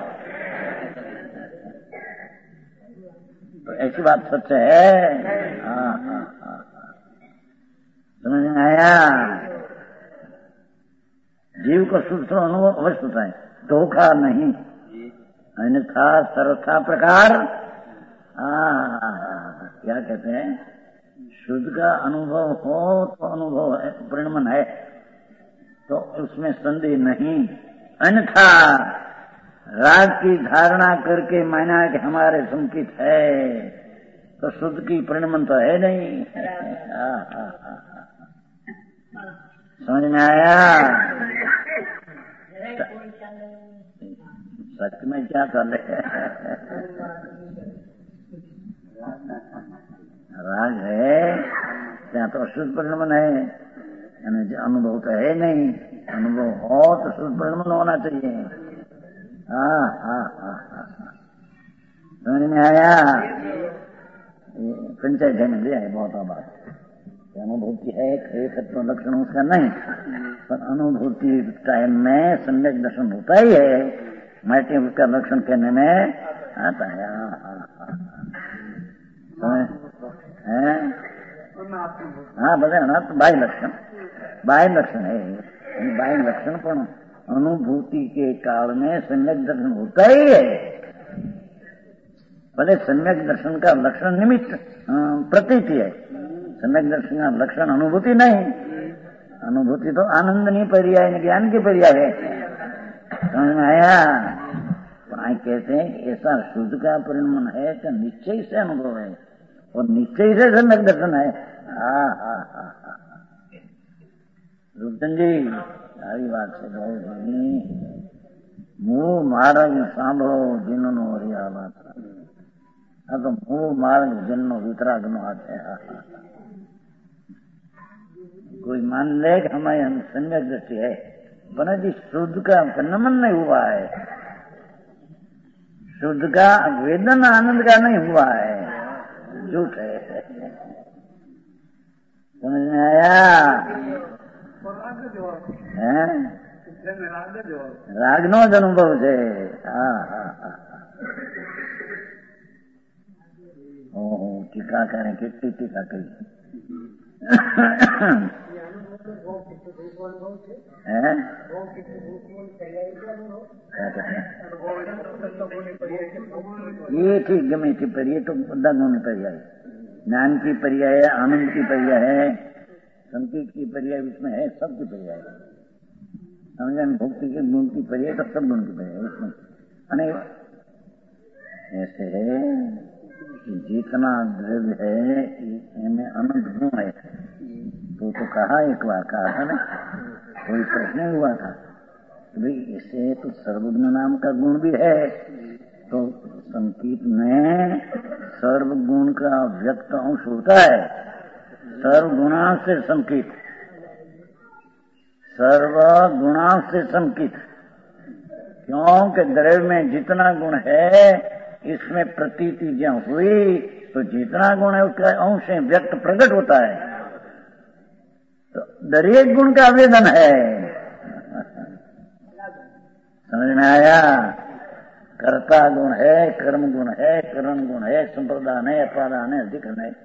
तो ऐसी बात सच है। हाँ हाँ हाँ, समझ में आया? जीव को शुद्ध अनुभव अवश्य होता है, धोखा नहीं, अन्यथा सर्वथा प्रकार। क्या कहते हैं, शुद्ध का अनुभव हो तो अनुभव है, परिणमन है तो उसमें संदेह नहीं। अन्यथा राग की धारणा करके माना कि हमारे संकित है तो शुद्ध की परिणमन तो है नहीं। समझ में आया? सच में क्या चले? राग है क्या तो शुद्ध परिणमन है, यानी अनुभव तो है नहीं। अनुभव हो तो शुद्ध परिणमन होना चाहिए। हाँ हाँ हाँ हाँ, समझ में आया? पंचायत में दिया है बहुत बात। अनुभूति है एकत्व लक्षण उसका नहीं, पर अनुभूति टाइम में सम्यक दर्शन होता ही है, मैटे उसका लक्षण कहने में आता है। हाँ बोले ना, तो बाह्य लक्षण बाह्य लक्षण है, बाह्य लक्षण पर अनुभूति के काल में सम्यक दर्शन होता ही है। भले सम्यक दर्शन का लक्षण निमित्त प्रतीति है, सम्यक दर्शन का लक्षण अनुभूति नहीं। अनुभूति तो आनंद नहीं पर्याय, ज्ञान की पर्याय है। समझ में आया? कहते हैं ऐसा शुद्ध का परिणमन है तो निश्चय से अनुभव है और निश्चय से सम्यक दर्शन है। हाँ हाँ हाँ हाँ, रूपचंद जी सारी बात से बहुत मुंह मार्ग सांभो जिन्नो रिया बात। अब तो मुंह मार्ग जिन्नो वितराग नो आते हैं। कोई मान ले कि हमारे सम्यक दृष्टि है, पर जी शुद्ध का परिणमन नहीं हुआ है, शुद्ध का वेदन आनंद का नहीं हुआ है, झूठ है। समझ में आया? रागनो अनुभव છે। हाँ हाँ हाँ, ओहो टीका करें, कितनी टीका करी। हैं? ये ठीक गमे की पर, ये तो બધા ગુણ पर्याय, ज्ञान की पर्याय है, आनंद की पर्याय है, संकेत की पर्याय इसमें है, सब की पर्याय है। समझन भक्ति के गुण की पर्याय तो सब गुण की पर्याय है इसमें। अने ऐसे है कि जितना द्रव्य है इनमें अनंत गुण है। तो तो कहा एक बार कहा था ना, कोई प्रश्न हुआ था भाई इसे तो सर्वगुण नाम का गुण भी है, तो संकेत में सर्वगुण का व्यक्त अंश होता है। सर्वगुणा से संकेत, सर्वगुणा से संकेत, क्योंकि द्रव्य में जितना गुण है इसमें प्रतीति जब हुई तो जितना गुण है उसका अंश व्यक्त प्रकट होता है। तो दरेक गुण का आवेदन है। समझ में आया? कर्ता गुण है, कर्म गुण है, करण गुण है, संप्रदान है, अपादान है, अधिकरण है।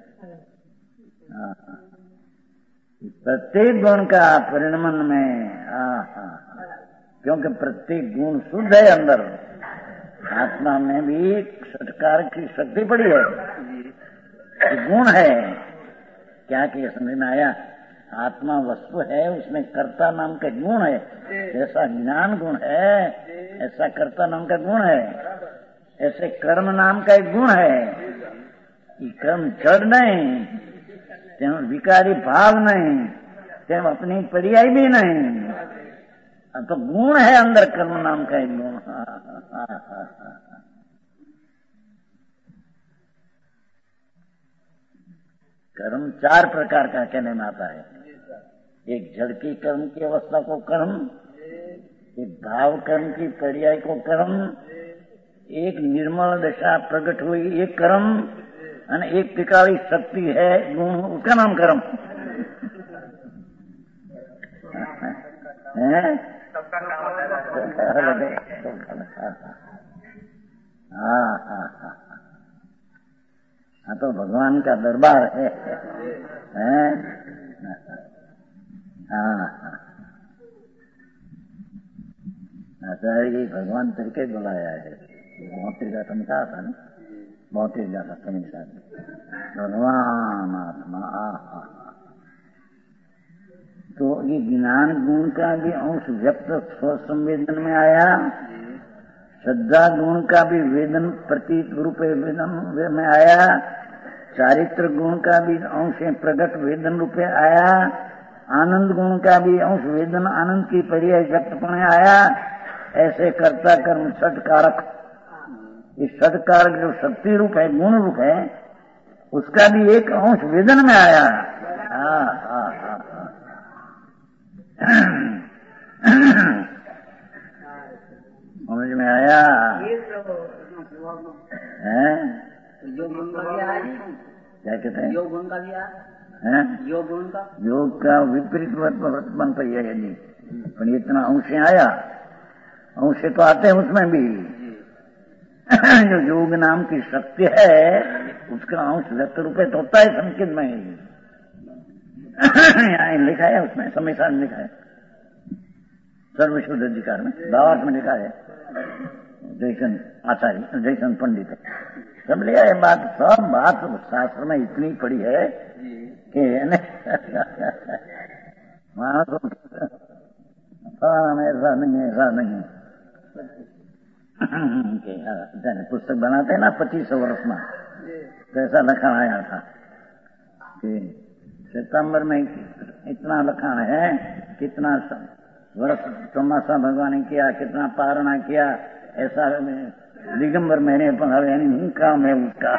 प्रत्येक गुण का परिणमन में आ, आ, क्योंकि प्रत्येक गुण शुद्ध है अंदर। आत्मा में भी षटकार की शक्ति पड़ी है, गुण है। क्या किया समझ में आया? आत्मा वस्तु है, उसमें कर्ता नाम का गुण है। जैसा ज्ञान गुण है ऐसा कर्ता नाम का गुण है, ऐसे कर्म नाम का एक गुण है। ये कर्म जड़ नहीं, तेम विकारी भाव नहीं, तेम अपनी पर्याय भी नहीं, तो गुण है अंदर कर्म नाम का एक गुण। कर्म चार प्रकार का कहने में आता है। एक जड़ की कर्म की अवस्था को कर्म, एक भाव कर्म की पर्याय को कर्म, एक निर्मल दशा प्रकट हुई एक कर्म, और एक टिकाली शक्ति है गुण, उसका नाम कर्म है। हाँ हाँ हाँ हाँ, तो भगवान का दरबार है, हैं? हाँ हाँ, ये भगवान तरीके बुलाया है। बहुत ही जाता कहा था ना, बहुत ही जाता समीक्षा भगवान आत्मा। आहा, तो ये ज्ञान गुण का भी अंश व्यक्त स्व संवेदन में आया, श्रद्धा गुण का भी वेदन प्रतीक रूप वेदन में आया, चारित्र गुण का भी अंश प्रगट वेदन रूप आया, आनंद गुण का भी अंश वेदन आनंद की पर्याय व्यक्तपणे आया। ऐसे कर्ता कर्म षट कारक, इस षट कारक जो शक्ति रूप है, गुण रूप है, उसका भी एक अंश वेदन में आया। हाँ हाँ हाँ समझ में आया? है योग गुण का भी आया, क्या कहते हैं? योग गुण का भी आया है, योग गुण का, योग का विपरीत वर्तमान पर्याय है जी, पर इतना अंश आया। अंश तो आते हैं उसमें भी। जो योग नाम की शक्ति है उसका अंश व्यक्त रूप तो होता है संकेत में। यहाँ लिखा है, उसमें समय साथ लिखा है, सर्वशुद्ध अधिकार में भावार्थ में लिखा है। जैसन आचार्य, जैसन पंडित है, सब लिया है बात। सब बात शास्त्र में इतनी पड़ी है कि वहां तो ऐसा नहीं ऐसा नहीं पुस्तक बनाते हैं ना पच्चीस सौ वर्ष में, तो ऐसा लखन आया था कि सितंबर में इतना लखन है, कितना वर्ष चौमासा भगवान ने किया, कितना पारणा किया, ऐसा दिगंबर महीने पर यानी काम है उसका।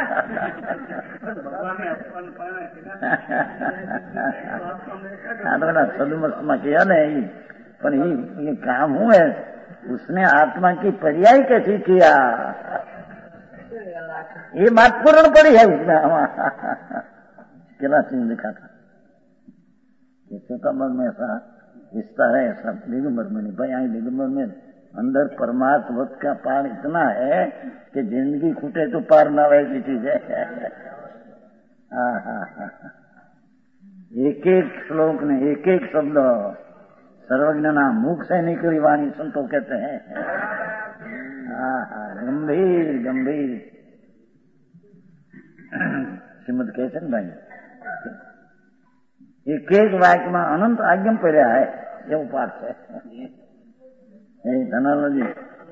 सदुमस में किया नहीं, पर ये, ये काम हुआ है, उसने आत्मा की पर्याय कैसी किया, ये बात पूर्ण पड़ी है उसमें। केला सिंह लिखा था सितंबर में ऐसा विस्तार है, ऐसा दिगंबर में नहीं भाई। यहाँ दिगंबर में अंदर परमात्मा का पार इतना है कि जिंदगी छूटे तो पार ना वैसी चीज है। एक एक श्लोक ने एक एक शब्द सर्वज्ञना मुख से निकली वाणी संतो कहते हैं। गंभीर गंभीर श्रीमद कैसन भाई एक एक वाक्य में अनंत आज्ञा पर्या है એવું પાઠ છે એ ધનાલજી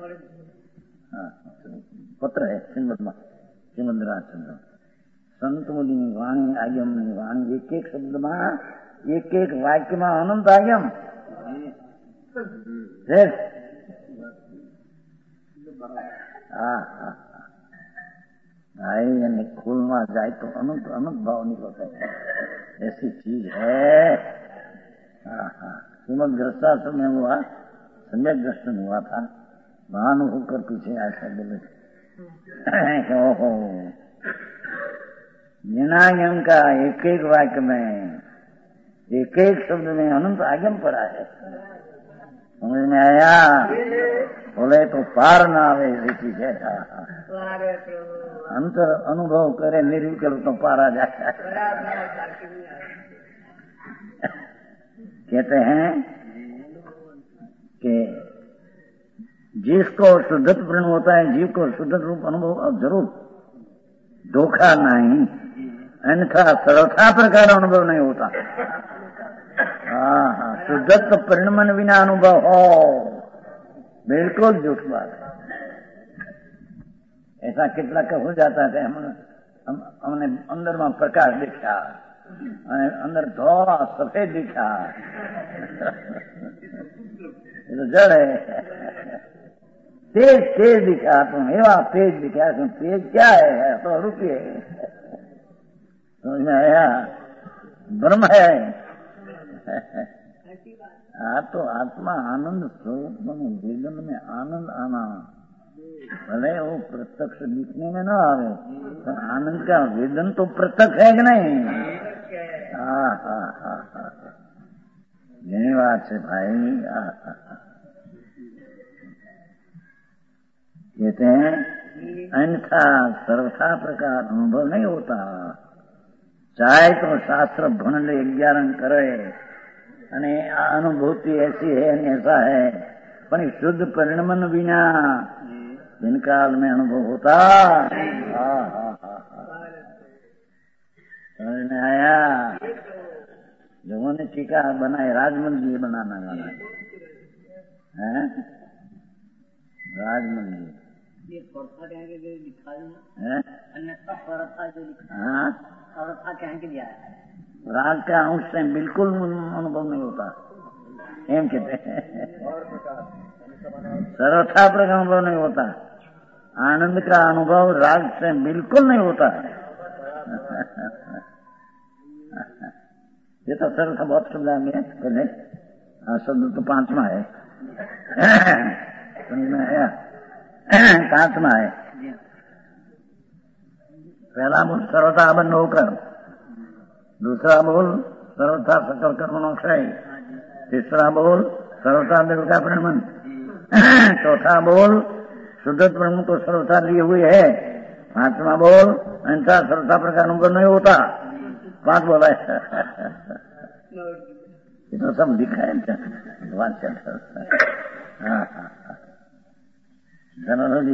પત્ર है श्रीमद में श्रीमद राजचंद्र संत मुनि वाणी आगम वाणी एक एक शब्द में एक एक वाक्य में अनंत आगम भाई खूल में जाए तो अनंत अनंत भाव निकलता है, ऐसी चीज है। श्रीमद ग्रस्ताश्रम में हुआ सम्यक दर्शन हुआ था, महान होकर पीछे ऐसा बोले ओहो निनायम का एक एक वाक्य में एक एक शब्द में अनंत आगम पड़ा है। समझ में आया? बोले तो पार ना आवे ऐसी चीज है। अंतर अनुभव करे निर्विकल्प तो पार आ जाता है। कहते हैं कि जिसको शुद्धत्व प्रण होता है, जीव को शुद्ध रूप अनुभव जरूर, धोखा नहीं, अन्यथा सर्वथा प्रकार अनुभव नहीं होता। हाँ हाँ, शुद्धत्व परिणमन बिना अनुभव हो, बिल्कुल झूठ बात है। ऐसा कितना का हो जाता है। हम हमने अंदर में प्रकाश दिखा, अंदर धोला सफेद दिखा, ये तो जड़ है। तेज तेज दिखा तुम, एवा तेज दिखा तुम, तेज क्या है? तो रुपये समझ में आया? ब्रह्म है। आ तो आत्मा आनंद स्वरूप में, जीवन में आनंद आना, भले वो प्रत्यक्ष दिखने में ना आवे, तो आनंद का वेदन तो प्रत्यक्ष है कि नहीं? हाँ हाँ हाँ हाँ, यही बात है भाई। कहते हैं अन्यथा सर्वथा प्रकार अनुभव नहीं होता। चाहे तो शास्त्र भण ले ज्ञान करे અને આ અનુભૂતિ ऐसी है ऐसा है, पर शुद्ध परिणमन बिना दिन काल में अनुभव होता। हाँ हाँ हाँ समझ में आया? लोगों ने टीका बनाए, राजमंदिर बनाना गाना है, राजमंदिर राग का अंश से बिल्कुल अनुभव नहीं होता, एम कहते हैं। सर्वथा प्रकार अनुभव नहीं होता, आनंद का अनुभव राग से बिल्कुल नहीं होता। ये तो सर्वथा बहुत शब्द आ गया पहले, शब्द तो पांचवा है, समझ में आया? पांचवा है। पहला बोल सर्वथा बंद होकर, दूसरा बोल सर्वथा सकल कर्मों क्षय, तीसरा बोल सर्वथा देव का परिणमन, चौथा बोल शुद्ध ब्रह्म को सर्वथा लिए हुए है, पांचवा बोल ऐसा सर्वथा प्रकार को नहीं होता। पांच बोला है। ये तो सब दिखा है। हाँ हाँ धनोजी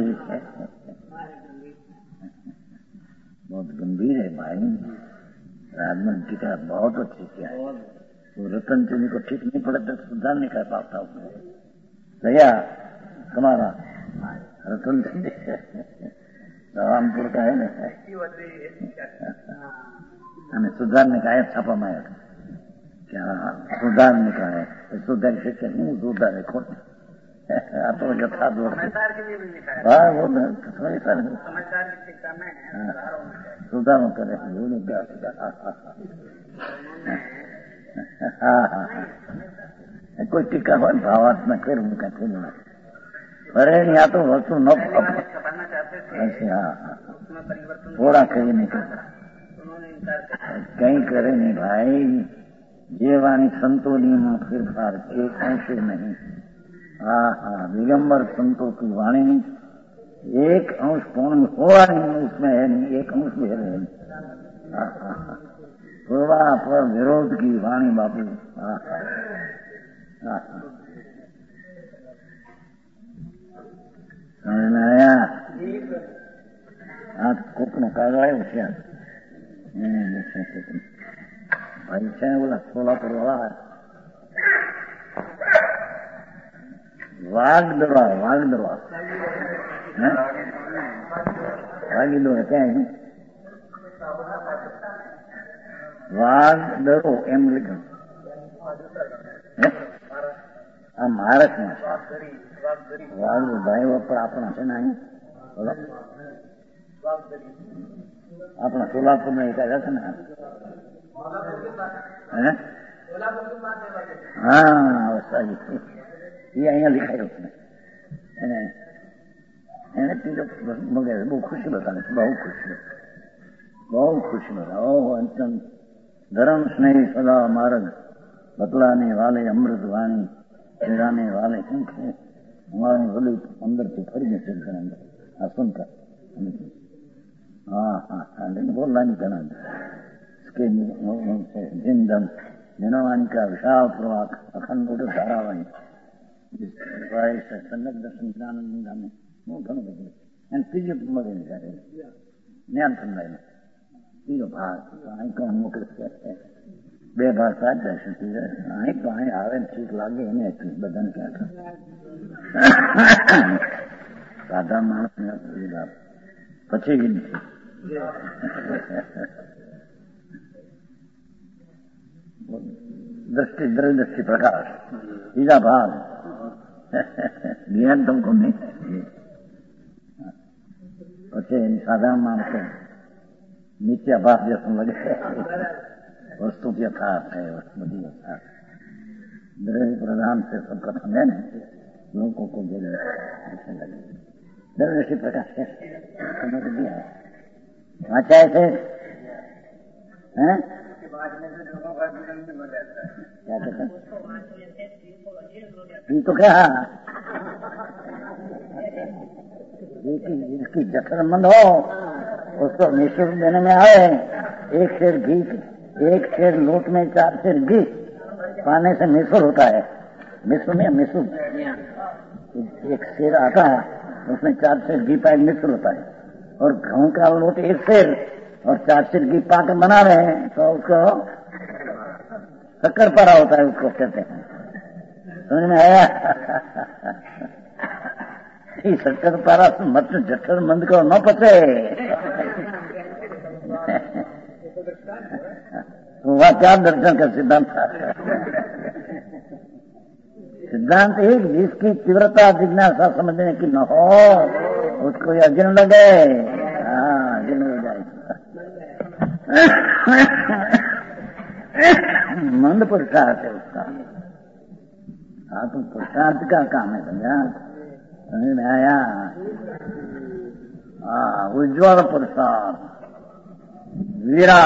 बहुत गंभीर है भाई। राजमन टीका बहुत अच्छी किया है। तो रतन चंद को ठीक नहीं पड़ा तो सुधार नहीं कर पाता उसमें। भैया तुम्हारा रतन चंद रामपुर का है ना, हमें सुधारने का है, छापा माया क्या सुधारने का है, सुधार से नहीं सुधार है खोट आप तो यथा दो हाँ वो सुधार करे हाँ हाँ हाँ कोई टीका हो भावात्मक फिर उनका फिर अरे यहाँ तो वस्तु न ऐसे हाँ हाँ थोड़ा कहीं नहीं करता, कहीं करे नहीं भाई। ये वाणी संतोली में फिर फार एक अंश नहीं। हाँ हाँ दिगंबर संतों की वाणी एक अंश कौन हुआ नहीं, उसमें है नहीं, एक अंश भी है नहीं। हाँ हाँ हाँ पूर्वा पर विरोध की वाणी बापू। समझ में आया? आज कोकनो कागज आयो છે भाई છે बोला सोलापुर वाला है वागदवा वागदवा वागीदो क्या है वागदरो एम लिखो आ महाराष्ट्र में वाग भाई वपर अपना છે ને બોલો अपना सोलापुर में एक है ना हाँ सही ये अहियाँ लिखाई उसने એને પીડો મગર બહુ ખુશી બતાવે બહુ ખુશી બહુ ખુશી બતાવે ઓ અંતમ ધર્મ સ્નેહ સદા માર્ગ બતલાને વાલે અમૃત વાણી પીડાને વાલે કંખે हमारे हृदय अंदर से फरी में चलते अंदर हाँ सुनकर हाँ हाँ हाँ लेकिन बोलना नहीं करना इसके जिंदन जनवाणी का विशाल प्रवाह अखंड धारावाही संगत दर्शन ज्ञानंद में હું ઘણું બધું અને ત્રીજો મગજ જ્ઞાન સમજાય ત્રીજો ભાગ અહીં કોણ મોકલે બે ભાગ સાત દર્શન અહીં તો અહીં આવે ને ઠીક લાગે એને બધાને ક્યાં સાદા માણસને પછી दृष्टि दृष्टि प्रकाश तीजा भाग ज्ञान तुमको नहीं પછી સાધારણ માણસો મિથ્યાભાસ જैसा लगे वस्तु के यथार्थ है वस्तु यथार्थ द्रव्य प्रधान से सब कथन है ना लोगों को जो लगे दृष्टि प्रकाश है समझ दिया अच्छा ऐसे हैं क्या कहते तो क्या जिसकी जठरमंद हो उसको निःशुल्क देने में आए एक शेर घी एक शेर लोट में चार शेर घी पाने से मिश्र होता है मिश्र में मिश्र एक शेर आता है उसमें चार शेर घी पाए मिश्र होता है और गेहूं का लोट एक शेर और चार शेर घी पाकर बना रहे हैं तो उसको शक्कर पारा होता है उसको कहते हैं समझ में आया शक्कर पारा मत जठर मंद को न पचे वह क्या दर्शन का सिद्धांत सिद्धांत एक जिसकी तीव्रता जिज्ञासा समझने की न हो उसको यह गिन लगे हाँ गिन हो जाएगा मंद पुरुषार्थ है उसका हाँ तो पुरुषार्थ का काम है समझा समझ में आया हाँ उज्ज्वल पुरुषार्थ वीरा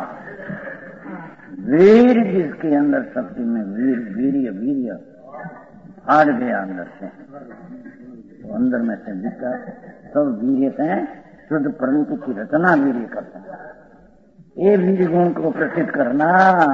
वीर जिसके अंदर शक्ति में वीर वीर्य वीर्य हार गया अंदर से तो अंदर में से जिसका सब वीर्य से शुद्ध प्रवृत्ति की रचना वीर्य करता है ये वीर गुण को प्रसिद्ध करना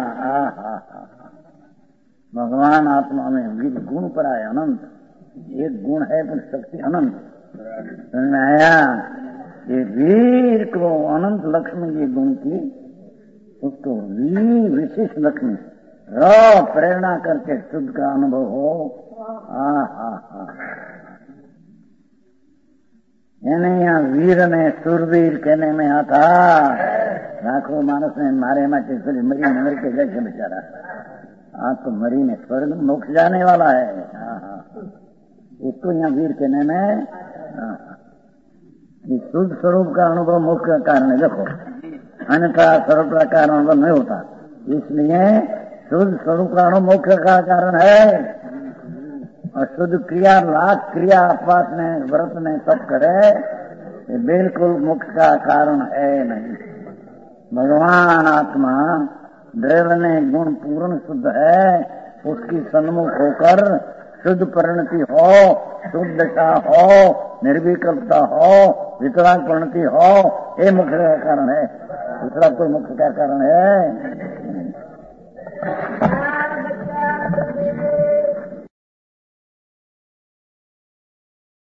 भगवान आत्मा में वीर गुण पर आए अनंत एक गुण है पर शक्ति अनंत समझ में आया ये वीर को अनंत लक्ष्मी ये गुण की उसको वीर विशेष लक्ष्मी र प्रेरणा करके शुद्ध का अनुभव हो आ हा हा એને यहाँ वीर ने सुरवीर कहने में आता लाखों मानस ने मारे माचे मरी मर के जैसे बेचारा आज तो मरी ने स्वर्ग मोक्ष जाने वाला है हाँ हाँ उसको यहाँ वीर कहने में शुद्ध स्वरूप का अनुभव मोक्ष का कारण है देखो अन्यथा स्वरूप का कारण अनुभव नहीं होता इसलिए शुद्ध स्वरूप का अनुभव मोक्ष का कारण है और शुद्ध क्रिया लाख क्रिया अपवास ने व्रत ने सब करे ये बिल्कुल मोक्ष का कारण है नहीं भगवान आत्मा द्रव्य ने गुण पूर्ण शुद्ध है उसकी सन्मुख होकर शुद्ध परिणति हो शुद्ध दशा हो निर्विकल्पता हो वितराग परिणति हो ये मोक्ष का कारण है दूसरा कोई मुख्य क्या कारण है?